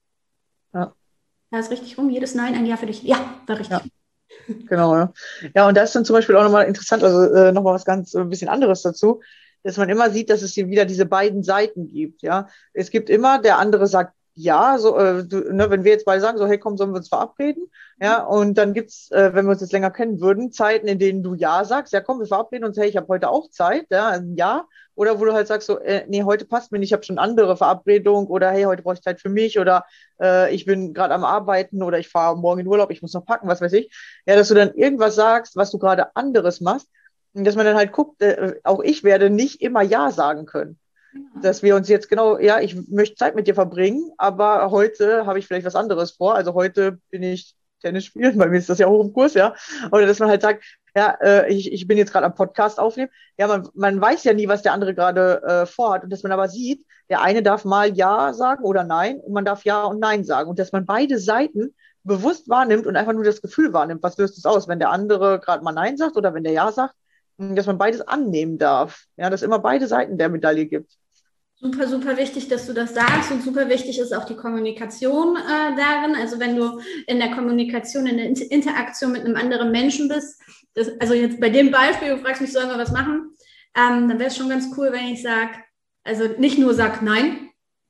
[SPEAKER 3] Ja. Das ist richtig rum, jedes Nein ein Ja für dich. Ja, war richtig.
[SPEAKER 4] Ja. Genau, ja. Ja, und da ist dann zum Beispiel auch nochmal interessant, also nochmal was ganz ein bisschen anderes dazu, dass man immer sieht, dass es hier wieder diese beiden Seiten gibt, ja. Es gibt immer, der andere sagt ja, so, wenn wir jetzt beide sagen, so, hey, komm, sollen wir uns verabreden? Ja, und dann gibt's, wenn wir uns jetzt länger kennen würden, Zeiten, in denen du ja sagst, ja, komm, wir verabreden uns, hey, ich habe heute auch Zeit, ja, ein Ja. Oder wo du halt sagst, so, nee, heute passt mir nicht, ich habe schon andere Verabredung oder hey, heute brauche ich Zeit für mich oder ich bin gerade am Arbeiten oder ich fahre morgen in Urlaub, ich muss noch packen, was weiß ich. Ja, dass du dann irgendwas sagst, was du gerade anderes machst und dass man dann halt guckt, auch ich werde nicht immer Ja sagen können. Dass wir uns jetzt genau, ja, ich möchte Zeit mit dir verbringen, aber heute habe ich vielleicht was anderes vor. Also heute bin ich Tennis spielen, bei mir ist das ja hoch im Kurs, ja. Oder dass man halt sagt, ja, ich bin jetzt gerade am Podcast aufnehmen. Ja, man weiß ja nie, was der andere gerade vorhat. Und dass man aber sieht, der eine darf mal Ja sagen oder Nein und man darf Ja und Nein sagen. Und dass man beide Seiten bewusst wahrnimmt und einfach nur das Gefühl wahrnimmt, was löst es aus, wenn der andere gerade mal Nein sagt oder wenn der Ja sagt, dass man beides annehmen darf. Ja, dass es immer beide Seiten der Medaille gibt.
[SPEAKER 3] Super, super wichtig, dass du das sagst und super wichtig ist auch die Kommunikation darin. Also wenn du in der Kommunikation, in der Interaktion mit einem anderen Menschen bist, also jetzt bei dem Beispiel, du fragst mich, sollen wir was machen, dann wäre es schon ganz cool, wenn ich sage, also nicht nur sag nein,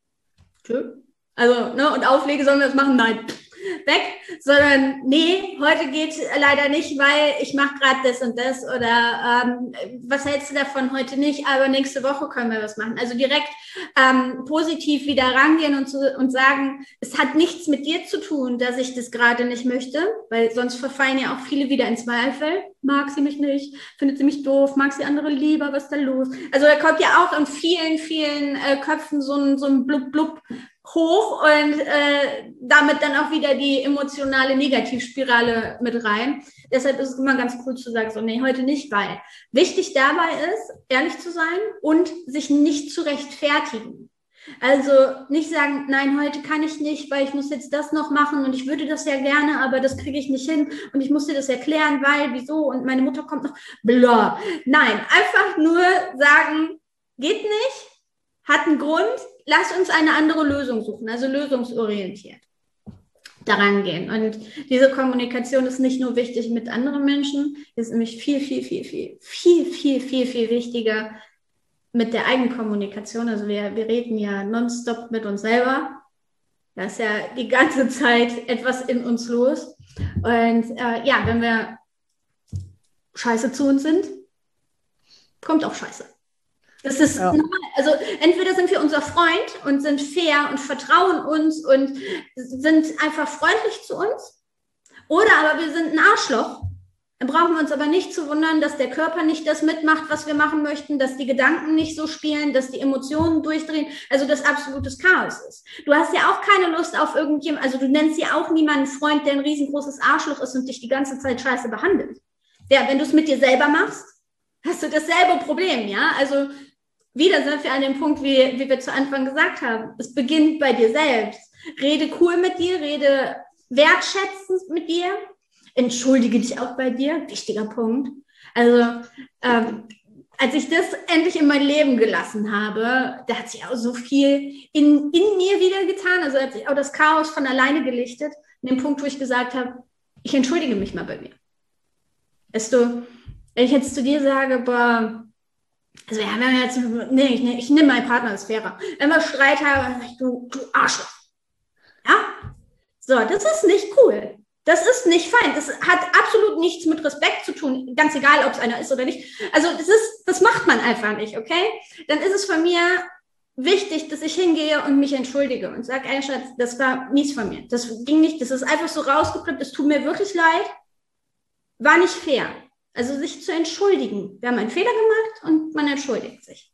[SPEAKER 3] also ne, und auflege, sollen wir das machen, nein, weg, sondern nee, heute geht leider nicht, weil ich mache gerade das und das oder was hältst du davon heute nicht, aber nächste Woche können wir was machen. Also direkt positiv wieder rangehen und sagen, es hat nichts mit dir zu tun, dass ich das gerade nicht möchte, weil sonst verfallen ja auch viele wieder in Zweifel. Mag sie mich nicht, findet sie mich doof, mag sie andere lieber, was ist da los? Also da kommt ja auch in vielen, vielen Köpfen so ein Blub-Blub hoch und damit dann auch wieder die emotionale Negativspirale mit rein. Deshalb ist es immer ganz cool zu sagen, so nee, heute nicht, weil wichtig dabei ist, ehrlich zu sein und sich nicht zu rechtfertigen. Also nicht sagen, nein, heute kann ich nicht, weil ich muss jetzt das noch machen und ich würde das ja gerne, aber das kriege ich nicht hin und ich muss dir das erklären, weil, wieso und meine Mutter kommt noch, bla. Nein, einfach nur sagen, geht nicht, hat einen Grund, lass uns eine andere Lösung suchen, also lösungsorientiert daran gehen. Und diese Kommunikation ist nicht nur wichtig mit anderen Menschen, ist nämlich viel wichtiger mit der Eigenkommunikation. Also wir reden ja nonstop mit uns selber. Da ist ja die ganze Zeit etwas in uns los. Und wenn wir scheiße zu uns sind, kommt auch Scheiße. Das ist normal. Also entweder sind wir unser Freund und sind fair und vertrauen uns und sind einfach freundlich zu uns, oder aber wir sind ein Arschloch. Dann brauchen wir uns aber nicht zu wundern, dass der Körper nicht das mitmacht, was wir machen möchten, dass die Gedanken nicht so spielen, dass die Emotionen durchdrehen, also dass absolutes Chaos ist. Du hast ja auch keine Lust auf irgendjemanden, also du nennst ja auch niemanden Freund, der ein riesengroßes Arschloch ist und dich die ganze Zeit scheiße behandelt. Ja, wenn du es mit dir selber machst, hast du dasselbe Problem, ja? Also wieder sind wir an dem Punkt, wie wir zu Anfang gesagt haben. Es beginnt bei dir selbst. Rede cool mit dir, rede wertschätzend mit dir. Entschuldige dich auch bei dir. Wichtiger Punkt. Also, als ich das endlich in mein Leben gelassen habe, da hat sich auch so viel in mir wieder getan. Also hat sich auch das Chaos von alleine gelichtet. An dem Punkt, wo ich gesagt habe, ich entschuldige mich mal bei mir. Weißt du, wenn ich jetzt zu dir sage, boah, also ja, wenn wir jetzt, ich nehme meinen Partner als fairer. Wenn wir Streit haben, dann sag ich, du Arschloch. Ja? So, das ist nicht cool. Das ist nicht fein. Das hat absolut nichts mit Respekt zu tun, ganz egal, ob es einer ist oder nicht. Also das macht man einfach nicht, okay? Dann ist es von mir wichtig, dass ich hingehe und mich entschuldige und sage, ey Schatz, das war mies von mir. Das ging nicht, das ist einfach so rausgeklippt, es tut mir wirklich leid. War nicht fair. Also sich zu entschuldigen. Wir haben einen Fehler gemacht und man entschuldigt sich.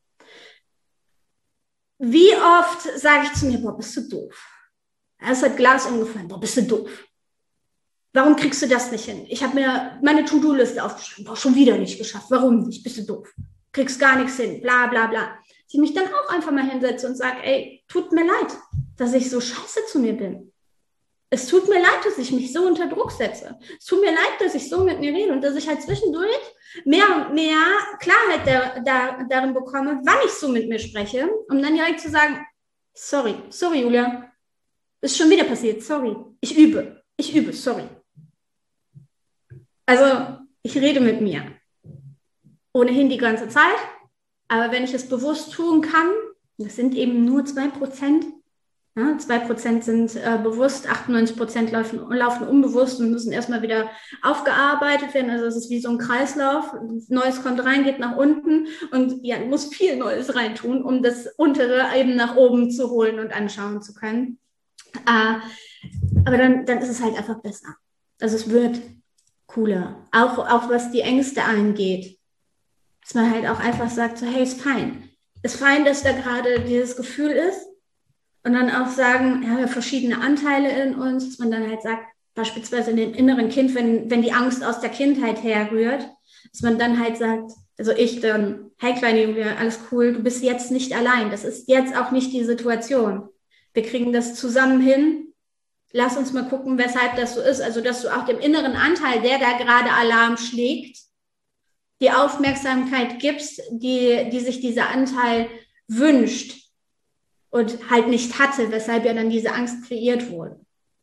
[SPEAKER 3] Wie oft sage ich zu mir, boah, bist du doof? Es hat Glas umgefallen, boah, bist du doof? Warum kriegst du das nicht hin? Ich habe mir meine To-Do-Liste aufgeschrieben, boah, schon wieder nicht geschafft. Warum nicht? Bist du doof? Kriegst gar nichts hin, bla bla bla. Dass ich mich dann auch einfach mal hinsetze und sage, ey, tut mir leid, dass ich so scheiße zu mir bin. Es tut mir leid, dass ich mich so unter Druck setze. Es tut mir leid, dass ich so mit mir rede und dass ich halt zwischendurch mehr und mehr Klarheit darin bekomme, wann ich so mit mir spreche, um dann direkt zu sagen, sorry, Julia, ist schon wieder passiert, sorry, ich übe, sorry. Also ich rede mit mir, ohnehin die ganze Zeit, aber wenn ich es bewusst tun kann, das sind eben nur 2%, ja, 2% sind bewusst, 98% laufen unbewusst und müssen erstmal wieder aufgearbeitet werden. Also es ist wie so ein Kreislauf. Neues kommt rein, geht nach unten und ja, muss viel Neues reintun, um das Untere eben nach oben zu holen und anschauen zu können. Aber dann ist es halt einfach besser. Also es wird cooler. Auch was die Ängste angeht. Dass man halt auch einfach sagt, so hey, ist fein. Ist fein, dass da gerade dieses Gefühl ist. Und dann auch sagen, ja, wir haben verschiedene Anteile in uns, dass man dann halt sagt, beispielsweise in dem inneren Kind, wenn die Angst aus der Kindheit herrührt, dass man dann halt sagt, also ich dann, hey kleine Julia, alles cool, du bist jetzt nicht allein, das ist jetzt auch nicht die Situation. Wir kriegen das zusammen hin, lass uns mal gucken, weshalb das so ist, also dass du auch dem inneren Anteil, der da gerade Alarm schlägt, die Aufmerksamkeit gibst, die sich dieser Anteil wünscht und halt nicht hatte, weshalb ja dann diese Angst kreiert wurde.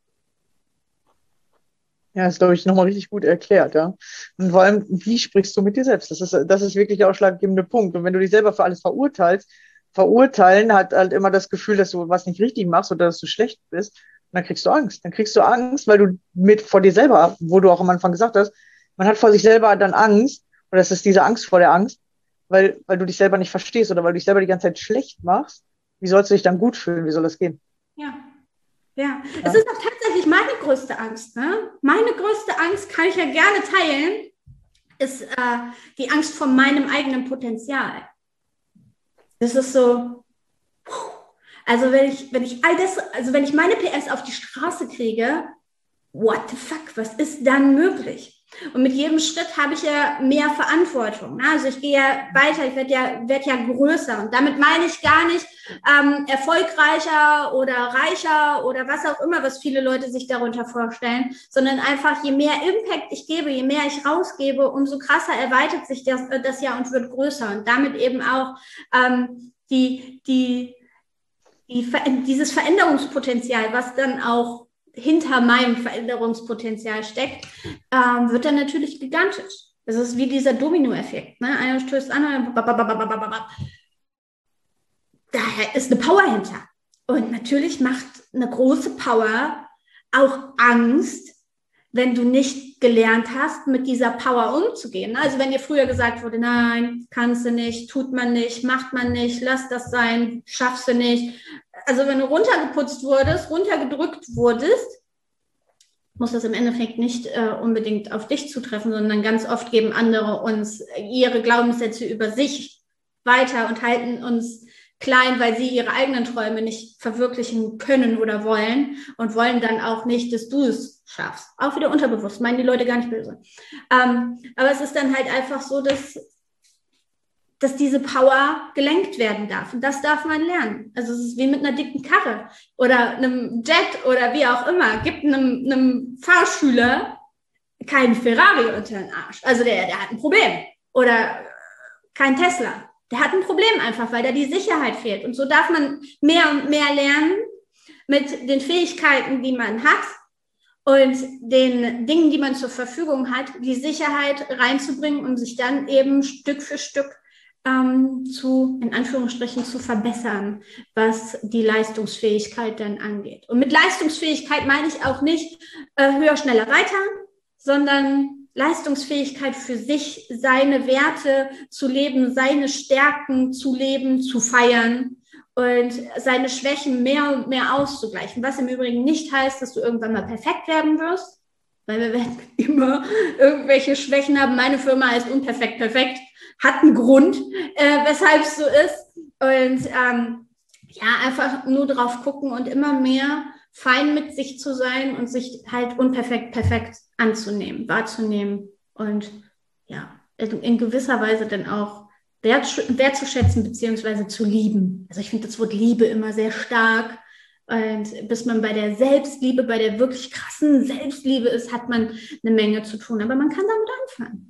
[SPEAKER 4] Ja, das ist, glaube ich, nochmal richtig gut erklärt, ja. Und vor allem, wie sprichst du mit dir selbst? Das ist wirklich der ausschlaggebende Punkt. Und wenn du dich selber für alles verurteilst, verurteilen hat halt immer das Gefühl, dass du was nicht richtig machst oder dass du schlecht bist. Und dann kriegst du Angst. Dann kriegst du Angst, weil du vor dir selber, wo du auch am Anfang gesagt hast, man hat vor sich selber dann Angst, oder es ist diese Angst vor der Angst, weil du dich selber nicht verstehst oder weil du dich selber die ganze Zeit schlecht machst. Wie sollst du dich dann gut fühlen? Wie soll das gehen?
[SPEAKER 3] Ja. Es ist auch tatsächlich meine größte Angst. Ne? Meine größte Angst, kann ich ja gerne teilen, ist die Angst vor meinem eigenen Potenzial. Das ist so, also wenn ich meine PS auf die Straße kriege, what the fuck, was ist dann möglich? Und mit jedem Schritt habe ich ja mehr Verantwortung. Ne? Also ich gehe ja weiter, ich werd ja größer. Und damit meine ich gar nicht erfolgreicher oder reicher oder was auch immer, was viele Leute sich darunter vorstellen, sondern einfach, je mehr Impact ich gebe, je mehr ich rausgebe, umso krasser erweitert sich das ja und wird größer. Und damit eben auch dieses Veränderungspotenzial, was dann auch hinter meinem Veränderungspotenzial steckt, wird dann natürlich gigantisch. Das ist wie dieser Dominoeffekt. Ne? Einer stößt an, daher ist eine Power hinter. Und natürlich macht eine große Power auch Angst, wenn du nicht gelernt hast, mit dieser Power umzugehen. Also wenn dir früher gesagt wurde, nein, kannst du nicht, tut man nicht, macht man nicht, lass das sein, schaffst du nicht. Also wenn du runtergeputzt wurdest, runtergedrückt wurdest, muss das im Endeffekt nicht unbedingt auf dich zutreffen, sondern ganz oft geben andere uns ihre Glaubenssätze über sich weiter und halten uns klein, weil sie ihre eigenen Träume nicht verwirklichen können oder wollen und wollen dann auch nicht, dass du es schaffst. Auch wieder unterbewusst, meinen die Leute gar nicht böse. Aber es ist dann halt einfach so, dass diese Power gelenkt werden darf. Und das darf man lernen. Also es ist wie mit einer dicken Karre oder einem Jet oder wie auch immer. Gibt einem Fahrschüler keinen Ferrari unter den Arsch. Also der hat ein Problem. Oder kein Tesla. Der hat ein Problem einfach, weil da die Sicherheit fehlt. Und so darf man mehr und mehr lernen mit den Fähigkeiten, die man hat und den Dingen, die man zur Verfügung hat, die Sicherheit reinzubringen und sich dann eben Stück für Stück in Anführungsstrichen zu verbessern, was die Leistungsfähigkeit dann angeht. Und mit Leistungsfähigkeit meine ich auch nicht höher, schneller, weiter, sondern Leistungsfähigkeit für sich, seine Werte zu leben, seine Stärken zu leben, zu feiern und seine Schwächen mehr und mehr auszugleichen. Was im Übrigen nicht heißt, dass du irgendwann mal perfekt werden wirst, weil wir werden immer irgendwelche Schwächen haben. Meine Firma heißt Unperfekt Perfekt, hat einen Grund, weshalb es so ist. Und einfach nur drauf gucken und immer mehr fein mit sich zu sein und sich halt unperfekt perfekt anzunehmen, wahrzunehmen und in gewisser Weise dann auch wertzuschätzen beziehungsweise zu lieben. Also ich finde das Wort Liebe immer sehr stark. Und bis man bei der Selbstliebe, bei der wirklich krassen Selbstliebe ist, hat man eine Menge zu tun. Aber man kann damit anfangen.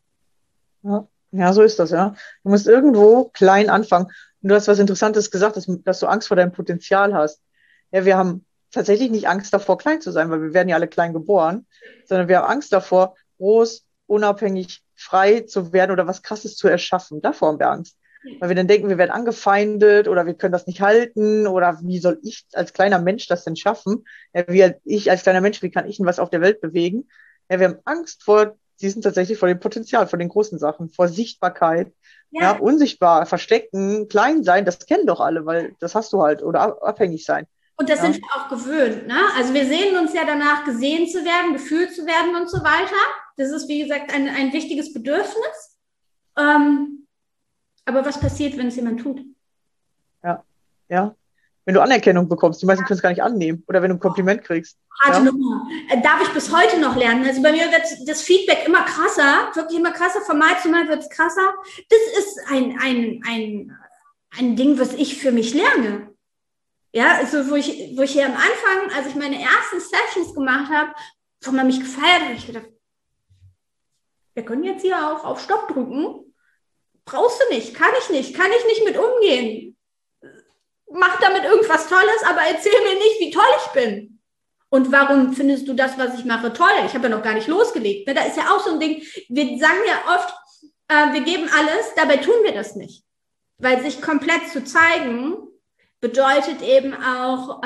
[SPEAKER 4] Ja, so ist das, ja. Du musst irgendwo klein anfangen. Und du hast was Interessantes gesagt, dass du Angst vor deinem Potenzial hast. Ja, wir haben tatsächlich nicht Angst davor, klein zu sein, weil wir werden ja alle klein geboren, sondern wir haben Angst davor, groß, unabhängig, frei zu werden oder was Krasses zu erschaffen. Davor haben wir Angst. Weil wir dann denken, wir werden angefeindet oder wir können das nicht halten oder wie soll ich als kleiner Mensch das denn schaffen? Ja, ich als kleiner Mensch, wie kann ich denn was auf der Welt bewegen? Ja, wir haben Angst sie sind tatsächlich vor dem Potenzial, vor den großen Sachen, vor Sichtbarkeit, ja, unsichtbar, verstecken, klein sein, das kennen doch alle, weil das hast du halt oder abhängig sein.
[SPEAKER 3] Und das sind wir auch gewöhnt, ne? Also wir sehen uns ja danach, gesehen zu werden, gefühlt zu werden und so weiter. Das ist, wie gesagt, ein wichtiges Bedürfnis. Aber was passiert, wenn es jemand tut?
[SPEAKER 4] Ja. Wenn du Anerkennung bekommst, die meisten können es gar nicht annehmen. Oder wenn du ein Kompliment kriegst.
[SPEAKER 3] Harte Nummer. Darf ich bis heute noch lernen. Also bei mir wird das Feedback immer krasser, wirklich immer krasser. Von Mal zu Mal wird es krasser. Das ist ein Ding, was ich für mich lerne. Ja, also wo ich hier am Anfang, als ich meine ersten Sessions gemacht habe, wo man mich gefeiert hat, habe ich gedacht, wir können jetzt hier auch auf Stopp drücken. Brauchst du nicht, kann ich nicht mit umgehen. Mach damit irgendwas Tolles, aber erzähl mir nicht, wie toll ich bin. Und warum findest du das, was ich mache, toll? Ich habe ja noch gar nicht losgelegt. Da ist ja auch so ein Ding, wir sagen ja oft, wir geben alles, dabei tun wir das nicht. Weil sich komplett zu zeigen, bedeutet eben auch,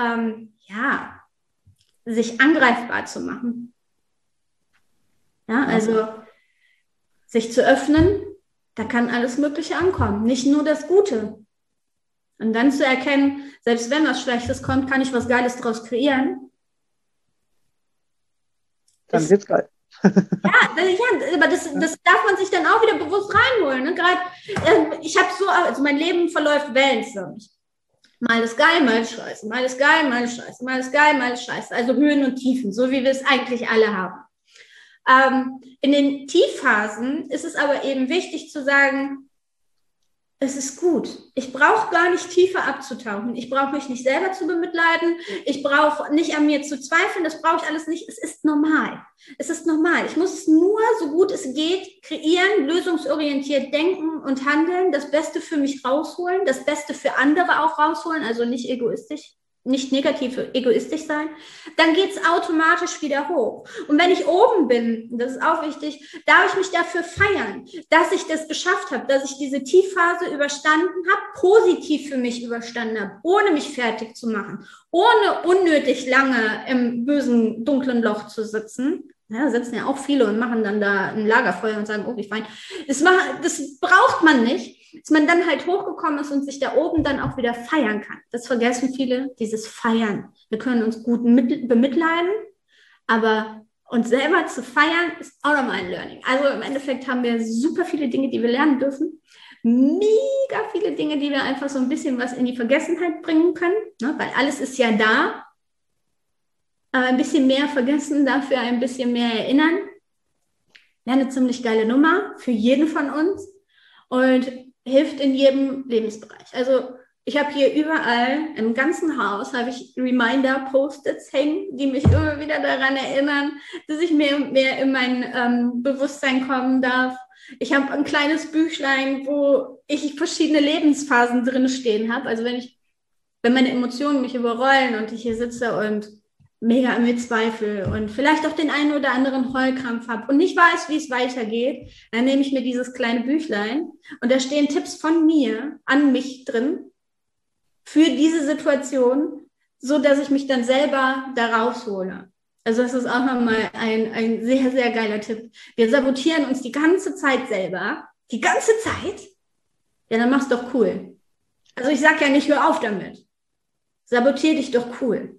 [SPEAKER 3] sich angreifbar zu machen. Ja, also sich zu öffnen, da kann alles Mögliche ankommen, nicht nur das Gute. Und dann zu erkennen, selbst wenn was Schlechtes kommt, kann ich was Geiles daraus kreieren.
[SPEAKER 4] Dann wird's geil.
[SPEAKER 3] Aber das darf man sich dann auch wieder bewusst reinholen. Ne? Gerade, ich habe also mein Leben verläuft wellenförmig. Mal ist geil, mal ist scheiße, mal ist geil, mal ist scheiße, mal ist geil, mal ist scheiße. Also Höhen und Tiefen, so wie wir es eigentlich alle haben. In den Tiefphasen ist es aber eben wichtig zu sagen, es ist gut. Ich brauche gar nicht tiefer abzutauchen. Ich brauche mich nicht selber zu bemitleiden. Ich brauche nicht an mir zu zweifeln. Das brauche ich alles nicht. Es ist normal. Es ist normal. Ich muss es nur, so gut es geht, kreieren, lösungsorientiert denken und handeln, das Beste für mich rausholen, das Beste für andere auch rausholen, also nicht egoistisch, nicht negativ egoistisch sein, dann geht es automatisch wieder hoch. Und wenn ich oben bin, das ist auch wichtig, darf ich mich dafür feiern, dass ich das geschafft habe, dass ich diese Tiefphase überstanden habe, positiv für mich überstanden habe, ohne mich fertig zu machen, ohne unnötig lange im bösen, dunklen Loch zu sitzen. Ja, da sitzen ja auch viele und machen dann da ein Lagerfeuer und sagen, oh, wie fein. Das braucht man nicht, dass man dann halt hochgekommen ist und sich da oben dann auch wieder feiern kann. Das vergessen viele, dieses Feiern. Wir können uns gut bemitleiden, aber uns selber zu feiern ist auch nochmal ein Learning. Also im Endeffekt haben wir super viele Dinge, die wir lernen dürfen. Mega viele Dinge, die wir einfach so ein bisschen was in die Vergessenheit bringen können, ne? Weil alles ist ja da. Aber ein bisschen mehr vergessen, dafür ein bisschen mehr erinnern. Wäre eine ziemlich geile Nummer für jeden von uns und hilft in jedem Lebensbereich. Also ich habe hier überall im ganzen Haus habe ich Reminder-Post-its hängen, die mich immer wieder daran erinnern, dass ich mehr und mehr in mein Bewusstsein kommen darf. Ich habe ein kleines Büchlein, wo ich verschiedene Lebensphasen drin stehen habe. Also wenn meine Emotionen mich überrollen und ich hier sitze und mega an mir zweifle und vielleicht auch den einen oder anderen Heulkrampf habe und nicht weiß, wie es weitergeht, dann nehme ich mir dieses kleine Büchlein und da stehen Tipps von mir an mich drin für diese Situation, so dass ich mich dann selber da raushole. Also das ist auch nochmal ein sehr, sehr geiler Tipp. Wir sabotieren uns die ganze Zeit selber. Die ganze Zeit? Ja, dann mach's doch cool. Also ich sag ja nicht, hör auf damit. Sabotier dich doch cool.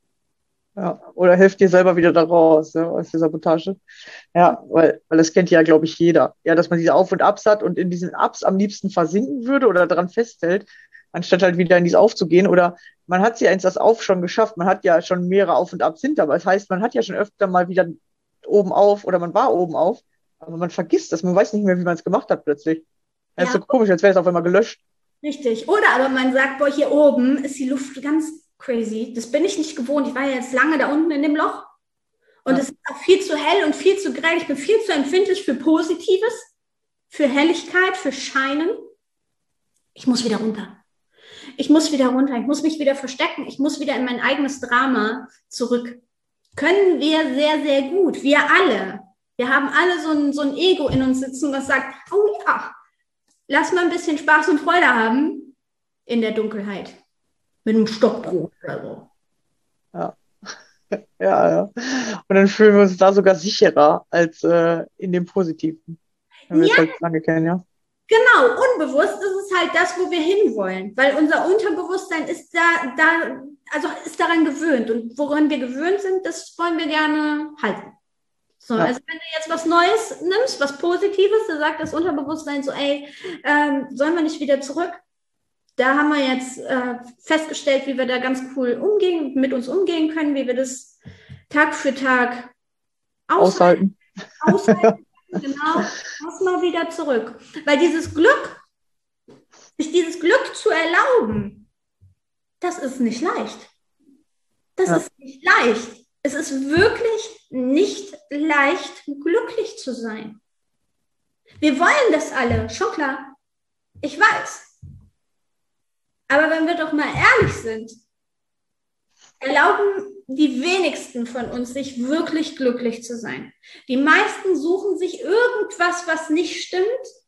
[SPEAKER 4] Ja, oder hilft dir selber wieder da raus, ne, aus der Sabotage. Ja, weil das kennt ja, glaube ich, jeder. Ja, dass man diese Auf- und Abs hat und in diesen Ups am liebsten versinken würde oder daran festhält, anstatt halt wieder in dieses Auf zu gehen. Oder man hat ja das Auf schon geschafft. Man hat ja schon mehrere Auf und Abs hinter. Das heißt, man hat ja schon öfter mal wieder oben auf oder man war oben auf. Aber man vergisst das. Man weiß nicht mehr, wie man es gemacht hat plötzlich. Das ist so komisch, als wäre es auf einmal gelöscht.
[SPEAKER 3] Richtig. Oder aber man sagt, boah, hier oben ist die Luft ganz crazy. Das bin ich nicht gewohnt. Ich war ja jetzt lange da unten in dem Loch. Und es ist auch viel zu hell und viel zu grell. Ich bin viel zu empfindlich für Positives, für Helligkeit, für Scheinen. Ich muss wieder runter. Ich muss wieder runter. Ich muss mich wieder verstecken. Ich muss wieder in mein eigenes Drama zurück. Können wir sehr, sehr gut. Wir alle. Wir haben alle so ein Ego in uns sitzen, was sagt, oh ja, lass mal ein bisschen Spaß und Freude haben in der Dunkelheit. Mit einem Stockbrot oder so.
[SPEAKER 4] Ja. Ja. Und dann fühlen wir uns da sogar sicherer als in dem Positiven. Wenn wir es halt lange kennen, ja.
[SPEAKER 3] Genau, unbewusst ist es halt das, wo wir hinwollen. Weil unser Unterbewusstsein ist ist daran gewöhnt. Und woran wir gewöhnt sind, das wollen wir gerne halten. So, ja. Also wenn du jetzt was Neues nimmst, was Positives, da sagt das Unterbewusstsein so, sollen wir nicht wieder zurück? Da haben wir jetzt festgestellt, wie wir da ganz cool mit uns umgehen können, wie wir das Tag für Tag aushalten. Genau, lass mal wieder zurück. Weil sich dieses Glück zu erlauben, das ist nicht leicht. Das ist nicht leicht. Es ist wirklich nicht leicht, glücklich zu sein. Wir wollen das alle, schon klar. Ich weiß. Aber wenn wir doch mal ehrlich sind, erlauben die wenigsten von uns, sich wirklich glücklich zu sein. Die meisten suchen sich irgendwas, was nicht stimmt,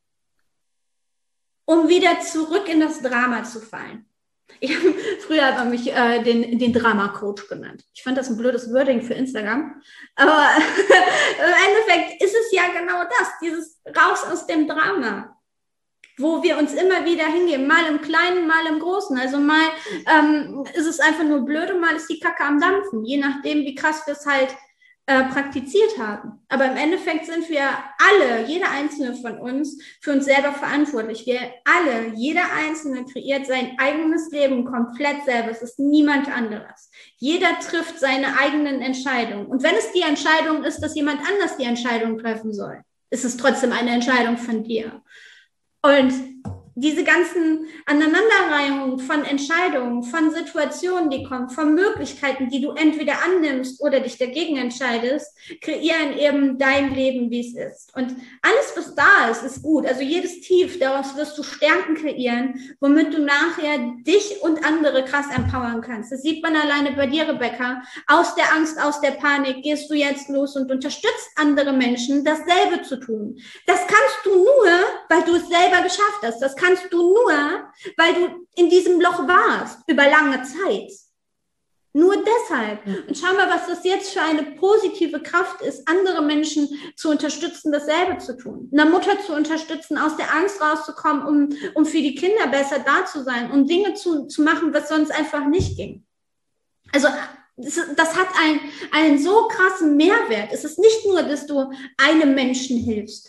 [SPEAKER 3] um wieder zurück in das Drama zu fallen. Früher hat man mich den Drama-Coach genannt. Ich fand das ein blödes Wording für Instagram. Aber im Endeffekt ist es ja genau das, dieses Raus aus dem Drama, wo wir uns immer wieder hingeben, mal im Kleinen, mal im Großen. Also mal ist es einfach nur blöd und mal ist die Kacke am Dampfen, je nachdem, wie krass wir es halt praktiziert haben. Aber im Endeffekt sind wir alle, jeder einzelne von uns, für uns selber verantwortlich. Wir alle, jeder Einzelne kreiert sein eigenes Leben komplett selber. Es ist niemand anderes. Jeder trifft seine eigenen Entscheidungen. Und wenn es die Entscheidung ist, dass jemand anders die Entscheidung treffen soll, ist es trotzdem eine Entscheidung von dir. Und diese ganzen Aneinanderreihungen von Entscheidungen, von Situationen, die kommen, von Möglichkeiten, die du entweder annimmst oder dich dagegen entscheidest, kreieren eben dein Leben, wie es ist. Und alles, was da ist, ist gut. Also jedes Tief, daraus wirst du Stärken kreieren, womit du nachher dich und andere krass empowern kannst. Das sieht man alleine bei dir, Rebecca. Aus der Angst, aus der Panik gehst du jetzt los und unterstützt andere Menschen, dasselbe zu tun. Das kannst du nur, weil du es selber geschafft hast. Das kannst du nur, weil du in diesem Loch warst, über lange Zeit. Nur deshalb. Und schau mal, was das jetzt für eine positive Kraft ist, andere Menschen zu unterstützen, dasselbe zu tun. Eine Mutter zu unterstützen, aus der Angst rauszukommen, um für die Kinder besser da zu sein, um Dinge zu machen, was sonst einfach nicht ging. Also das hat einen so krassen Mehrwert. Es ist nicht nur, dass du einem Menschen hilfst,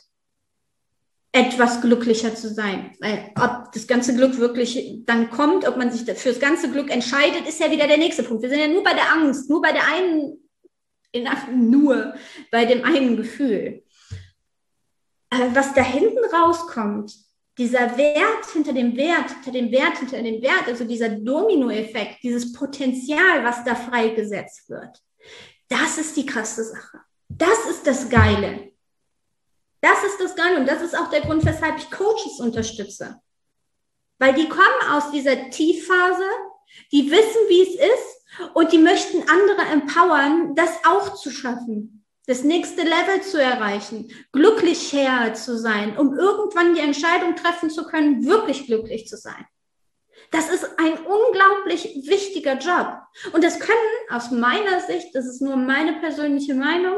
[SPEAKER 3] etwas glücklicher zu sein. Weil ob das ganze Glück wirklich dann kommt, ob man sich für das ganze Glück entscheidet, ist ja wieder der nächste Punkt. Wir sind ja nur bei der Angst, nur bei der einen, nur bei dem einen Gefühl. Was da hinten rauskommt, dieser Wert hinter dem Wert, hinter dem Wert, hinter dem Wert, also dieser Dominoeffekt, dieses Potenzial, was da freigesetzt wird, das ist die krasse Sache. Das ist das Geile. Das ist das Geile und das ist auch der Grund, weshalb ich Coaches unterstütze. Weil die kommen aus dieser Tiefphase, die wissen, wie es ist und die möchten andere empowern, das auch zu schaffen, das nächste Level zu erreichen, glücklicher zu sein, um irgendwann die Entscheidung treffen zu können, wirklich glücklich zu sein. Das ist ein unglaublich wichtiger Job. Und das können aus meiner Sicht, das ist nur meine persönliche Meinung,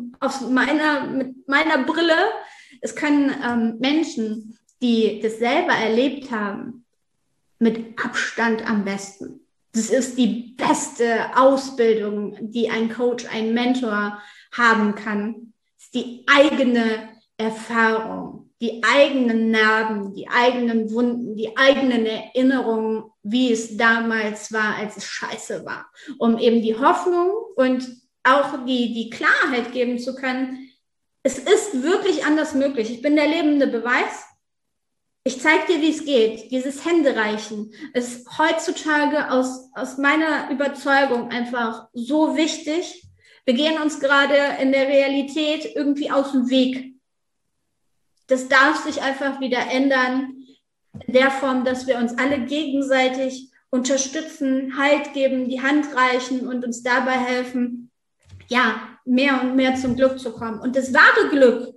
[SPEAKER 3] mit meiner Brille, es können Menschen, die das selber erlebt haben, mit Abstand am besten. Das ist die beste Ausbildung, die ein Coach, ein Mentor haben kann. Das ist die eigene Erfahrung. Die eigenen Narben, die eigenen Wunden, die eigenen Erinnerungen, wie es damals war, als es scheiße war. Um eben die Hoffnung und auch die Klarheit geben zu können, es ist wirklich anders möglich. Ich bin der lebende Beweis. Ich zeige dir, wie es geht. Dieses Händereichen ist heutzutage aus meiner Überzeugung einfach so wichtig. Wir gehen uns gerade in der Realität irgendwie aus dem Weg. Das darf sich einfach wieder ändern, in der Form, dass wir uns alle gegenseitig unterstützen, Halt geben, die Hand reichen und uns dabei helfen, ja, mehr und mehr zum Glück zu kommen. Und das wahre Glück,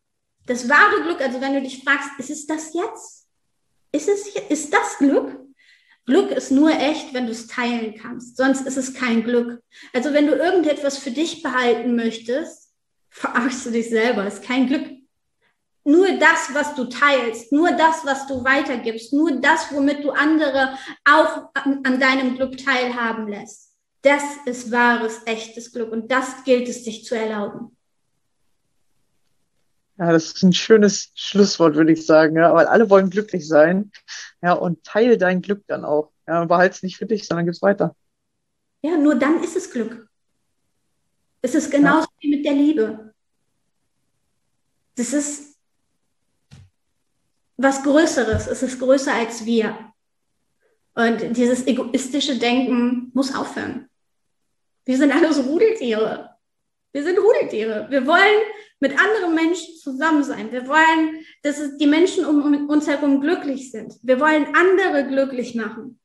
[SPEAKER 3] also wenn du dich fragst, ist es das jetzt? Ist das Glück? Glück ist nur echt, wenn du es teilen kannst. Sonst ist es kein Glück. Also wenn du irgendetwas für dich behalten möchtest, verarschst du dich selber. Das ist kein Glück. Nur das, was du teilst, nur das, was du weitergibst, nur das, womit du andere auch an deinem Glück teilhaben lässt. Das ist wahres, echtes Glück und das gilt es sich zu erlauben.
[SPEAKER 4] Ja, das ist ein schönes Schlusswort, würde ich sagen, ja, weil alle wollen glücklich sein. Ja, und teile dein Glück dann auch. Ja, und behalte es nicht für dich, sondern gib es weiter.
[SPEAKER 3] Ja, nur dann ist es Glück. Es ist genauso wie mit der Liebe. Das ist was Größeres, es ist größer als wir. Und dieses egoistische Denken muss aufhören. Wir sind alles Rudeltiere. Wir sind Rudeltiere. Wir wollen mit anderen Menschen zusammen sein. Wir wollen, dass die Menschen um uns herum glücklich sind. Wir wollen andere glücklich machen.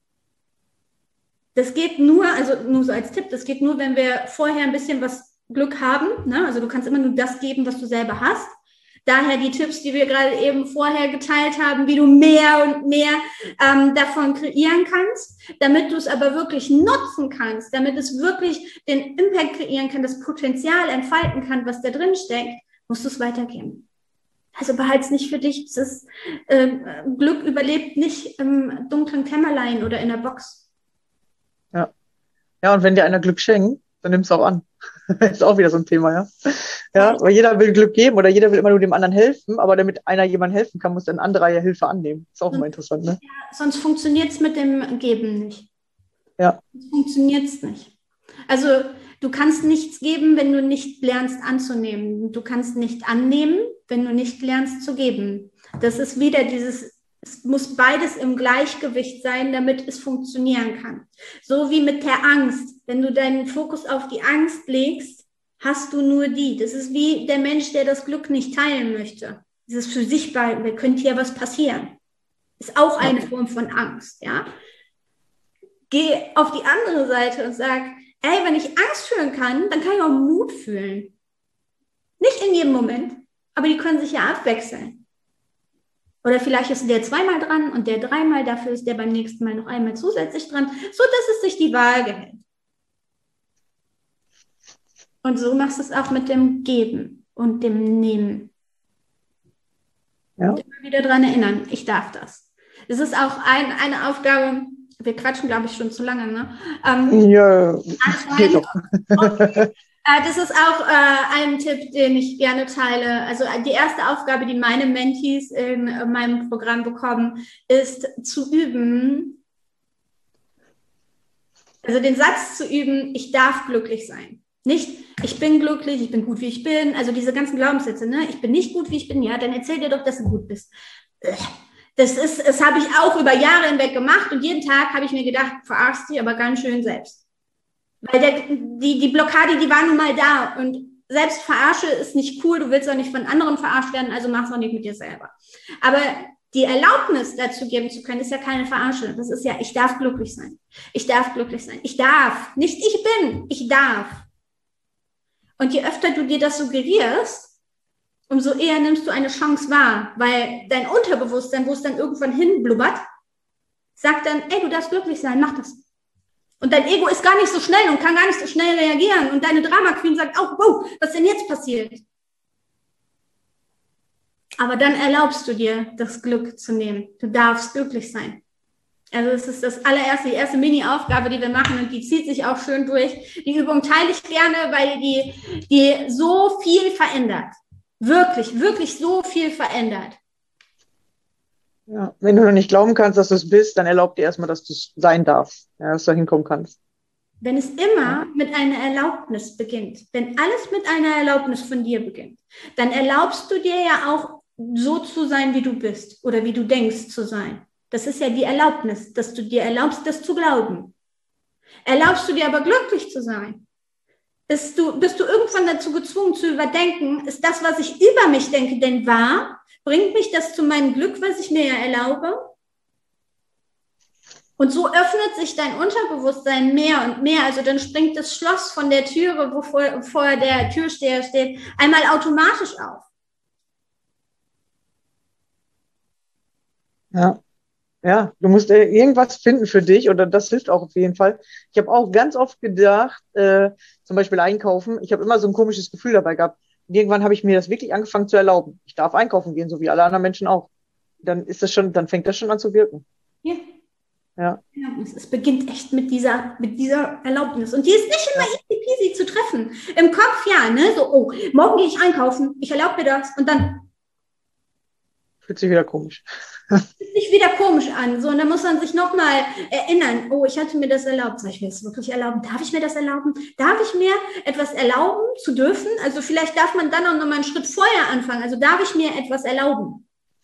[SPEAKER 3] Das geht nur, also nur so als Tipp, das geht nur, wenn wir vorher ein bisschen was Glück haben. Ne? Also du kannst immer nur das geben, was du selber hast. Daher die Tipps, die wir gerade eben vorher geteilt haben, wie du mehr und mehr davon kreieren kannst, damit du es aber wirklich nutzen kannst, damit es wirklich den Impact kreieren kann, das Potenzial entfalten kann, was da drin steckt, musst du es weitergeben. Also behalte es nicht für dich. Das Glück überlebt nicht im dunklen Kämmerlein oder in der Box.
[SPEAKER 4] Ja. Ja, und wenn dir einer Glück schenkt, dann nimmst du auch an. Ist auch wieder so ein Thema, ja. Ja, weil jeder will Glück geben oder jeder will immer nur dem anderen helfen, aber damit einer jemandem helfen kann, muss ein anderer ja Hilfe annehmen. Ist auch immer interessant, ne?
[SPEAKER 3] Sonst funktioniert es mit dem Geben nicht.
[SPEAKER 4] Ja.
[SPEAKER 3] Sonst funktioniert es nicht. Also du kannst nichts geben, wenn du nicht lernst anzunehmen. Du kannst nicht annehmen, wenn du nicht lernst zu geben. Das ist wieder es muss beides im Gleichgewicht sein, damit es funktionieren kann. So wie mit der Angst. Wenn du deinen Fokus auf die Angst legst, hast du nur die. Das ist wie der Mensch, der das Glück nicht teilen möchte. Das ist für sich behalten, da könnte ja was passieren. Ist auch eine Form von Angst, ja. Geh auf die andere Seite und sag, ey, wenn ich Angst fühlen kann, dann kann ich auch Mut fühlen. Nicht in jedem Moment, aber die können sich ja abwechseln. Oder vielleicht ist der zweimal dran und der dreimal, dafür ist der beim nächsten Mal noch einmal zusätzlich dran, so dass es sich die Waage hält. Und so machst du es auch mit dem Geben und dem Nehmen.
[SPEAKER 4] Ja.
[SPEAKER 3] Und immer wieder daran erinnern, ich darf das. Es ist auch eine Aufgabe, wir quatschen, glaube ich, schon zu lange, ne?
[SPEAKER 4] Ja, geht doch.
[SPEAKER 3] Das ist auch ein Tipp, den ich gerne teile. Also die erste Aufgabe, die meine Mentees in meinem Programm bekommen, ist zu üben, also den Satz zu üben, ich darf glücklich sein. Nicht, ich bin glücklich, ich bin gut, wie ich bin. Also diese ganzen Glaubenssätze, ne? Ich bin nicht gut, wie ich bin. Ja, dann erzähl dir doch, dass du gut bist. Das habe ich auch über Jahre hinweg gemacht und jeden Tag habe ich mir gedacht, verarschst dich aber ganz schön selbst. Weil die Blockade, die war nun mal da und selbst Verarsche ist nicht cool, du willst auch nicht von anderen verarscht werden, also mach's auch nicht mit dir selber. Aber die Erlaubnis dazu geben zu können, ist ja keine Verarsche. Das ist ja, ich darf glücklich sein. Ich darf glücklich sein. Ich darf. Nicht ich bin, ich darf. Und je öfter du dir das suggerierst, umso eher nimmst du eine Chance wahr, weil dein Unterbewusstsein, wo es dann irgendwann hinblubbert, sagt dann, ey, du darfst glücklich sein, mach das. Und dein Ego ist gar nicht so schnell und kann gar nicht so schnell reagieren. Und deine Drama Queen sagt auch, wow, was denn jetzt passiert? Aber dann erlaubst du dir, das Glück zu nehmen. Du darfst glücklich sein. Also das ist die erste Mini-Aufgabe, die wir machen und die zieht sich auch schön durch. Die Übung teile ich gerne, weil die so viel verändert. Wirklich, wirklich so viel verändert.
[SPEAKER 4] Ja, wenn du noch nicht glauben kannst, dass du es bist, dann erlaub dir erstmal, dass du es sein darfst, ja, dass du da hinkommen kannst.
[SPEAKER 3] Wenn es immer mit einer Erlaubnis beginnt, wenn alles mit einer Erlaubnis von dir beginnt, dann erlaubst du dir ja auch so zu sein, wie du bist oder wie du denkst zu sein. Das ist ja die Erlaubnis, dass du dir erlaubst, das zu glauben. Erlaubst du dir aber glücklich zu sein? Bist du irgendwann dazu gezwungen zu überdenken, ist das, was ich über mich denke, denn wahr? Bringt mich das zu meinem Glück, was ich mir ja erlaube? Und so öffnet sich dein Unterbewusstsein mehr und mehr. Also dann springt das Schloss von der Türe, wo vor der Türsteher steht, einmal automatisch auf.
[SPEAKER 4] Ja. Ja, du musst irgendwas finden für dich oder das hilft auch auf jeden Fall. Ich habe auch ganz oft gedacht, zum Beispiel einkaufen, ich habe immer so ein komisches Gefühl dabei gehabt. Und irgendwann habe ich mir das wirklich angefangen zu erlauben. Ich darf einkaufen gehen, so wie alle anderen Menschen auch. Dann fängt das schon an zu wirken.
[SPEAKER 3] Ja.
[SPEAKER 4] Ja.
[SPEAKER 3] Es beginnt echt mit dieser Erlaubnis. Und die ist nicht immer easy peasy zu treffen. Im Kopf ja, ne? So, oh, morgen gehe ich einkaufen, ich erlaube mir das und dann
[SPEAKER 4] fühlt sich wieder komisch.
[SPEAKER 3] Fühlt sich wieder komisch an. So, und dann muss man sich nochmal erinnern, oh, ich hatte mir das erlaubt. Soll ich mir das wirklich erlauben? Darf ich mir das erlauben? Darf ich mir etwas erlauben zu dürfen? Also vielleicht darf man dann auch nochmal einen Schritt vorher anfangen. Also darf ich mir etwas erlauben?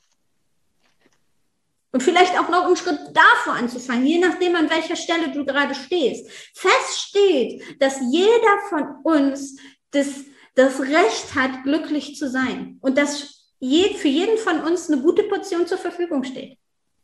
[SPEAKER 3] Und vielleicht auch noch einen Schritt davor anzufangen, je nachdem, an welcher Stelle du gerade stehst. Fest steht, dass jeder von uns das Recht hat, glücklich zu sein. Und dass für jeden von uns eine gute Portion zur Verfügung steht.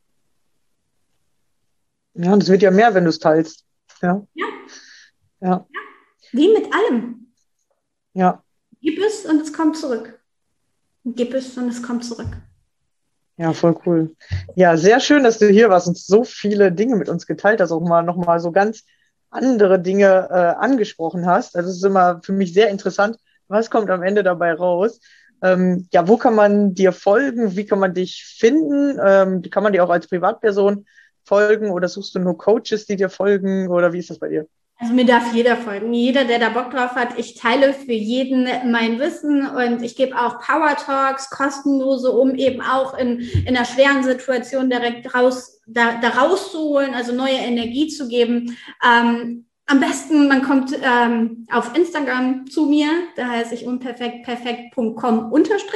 [SPEAKER 4] Ja, und es wird ja mehr, wenn du es teilst. Ja.
[SPEAKER 3] Ja. Wie mit allem.
[SPEAKER 4] Ja.
[SPEAKER 3] Gib es und es kommt zurück. Gib es und es kommt zurück.
[SPEAKER 4] Ja, voll cool. Ja, sehr schön, dass du hier warst und so viele Dinge mit uns geteilt hast, auch mal nochmal so ganz andere Dinge angesprochen hast. Also es ist immer für mich sehr interessant, was kommt am Ende dabei raus. Ja, wo kann man dir folgen? Wie kann man dich finden? Kann man dir auch als Privatperson folgen oder suchst du nur Coaches, die dir folgen oder wie ist das bei dir?
[SPEAKER 3] Also mir darf jeder folgen, jeder, der da Bock drauf hat. Ich teile für jeden mein Wissen und ich gebe auch Power Talks, kostenlose, um eben auch in einer schweren Situation direkt da rauszuholen, also neue Energie zu geben. Am besten, man kommt auf Instagram zu mir, da heiße ich unperfekt.com_.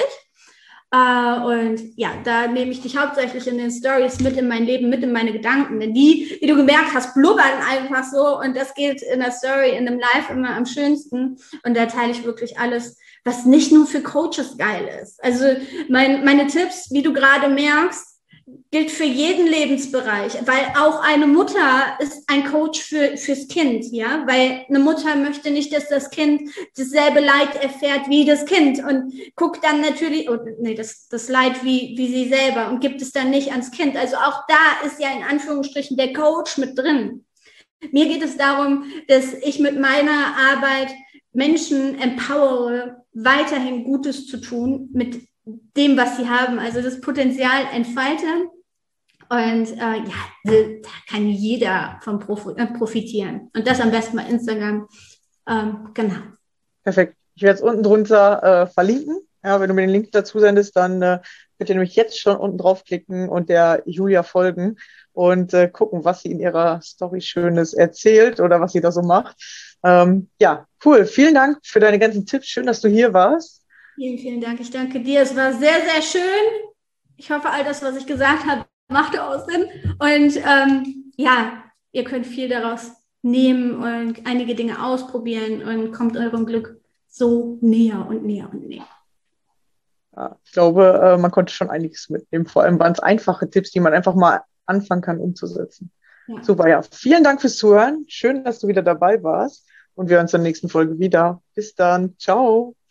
[SPEAKER 3] Und ja, da nehme ich dich hauptsächlich in den Stories mit in mein Leben, mit in meine Gedanken. Denn die, wie du gemerkt hast, blubbern einfach so. Und das geht in der Story, in einem Live immer am schönsten. Und da teile ich wirklich alles, was nicht nur für Coaches geil ist. Also meine Tipps, wie du gerade merkst, gilt für jeden Lebensbereich, weil auch eine Mutter ist ein Coach fürs Kind, ja, weil eine Mutter möchte nicht, dass das Kind dasselbe Leid erfährt wie das Kind und guckt dann natürlich, das Leid wie sie selber und gibt es dann nicht ans Kind. Also auch da ist ja in Anführungsstrichen der Coach mit drin. Mir geht es darum, dass ich mit meiner Arbeit Menschen empowere, weiterhin Gutes zu tun mit dem, was sie haben, also das Potenzial entfalten. Und da kann jeder von profitieren. Und das am besten bei Instagram. Genau.
[SPEAKER 4] Perfekt. Ich werde es unten drunter verlinken. Ja, wenn du mir den Link dazu sendest, dann könnt ihr nämlich jetzt schon unten draufklicken und der Julia folgen und gucken, was sie in ihrer Story Schönes erzählt oder was sie da so macht. Ja, cool. Vielen Dank für deine ganzen Tipps. Schön, dass du hier warst.
[SPEAKER 3] Vielen, vielen Dank. Ich danke dir. Es war sehr, sehr schön. Ich hoffe, all das, was ich gesagt habe, machte auch Sinn. Und ihr könnt viel daraus nehmen und einige Dinge ausprobieren und kommt eurem Glück so näher und näher und näher.
[SPEAKER 4] Ja, ich glaube, man konnte schon einiges mitnehmen. Vor allem waren es einfache Tipps, die man einfach mal anfangen kann umzusetzen. Ja. Super, ja. Vielen Dank fürs Zuhören. Schön, dass du wieder dabei warst. Und wir hören uns in der nächsten Folge wieder. Bis dann. Ciao.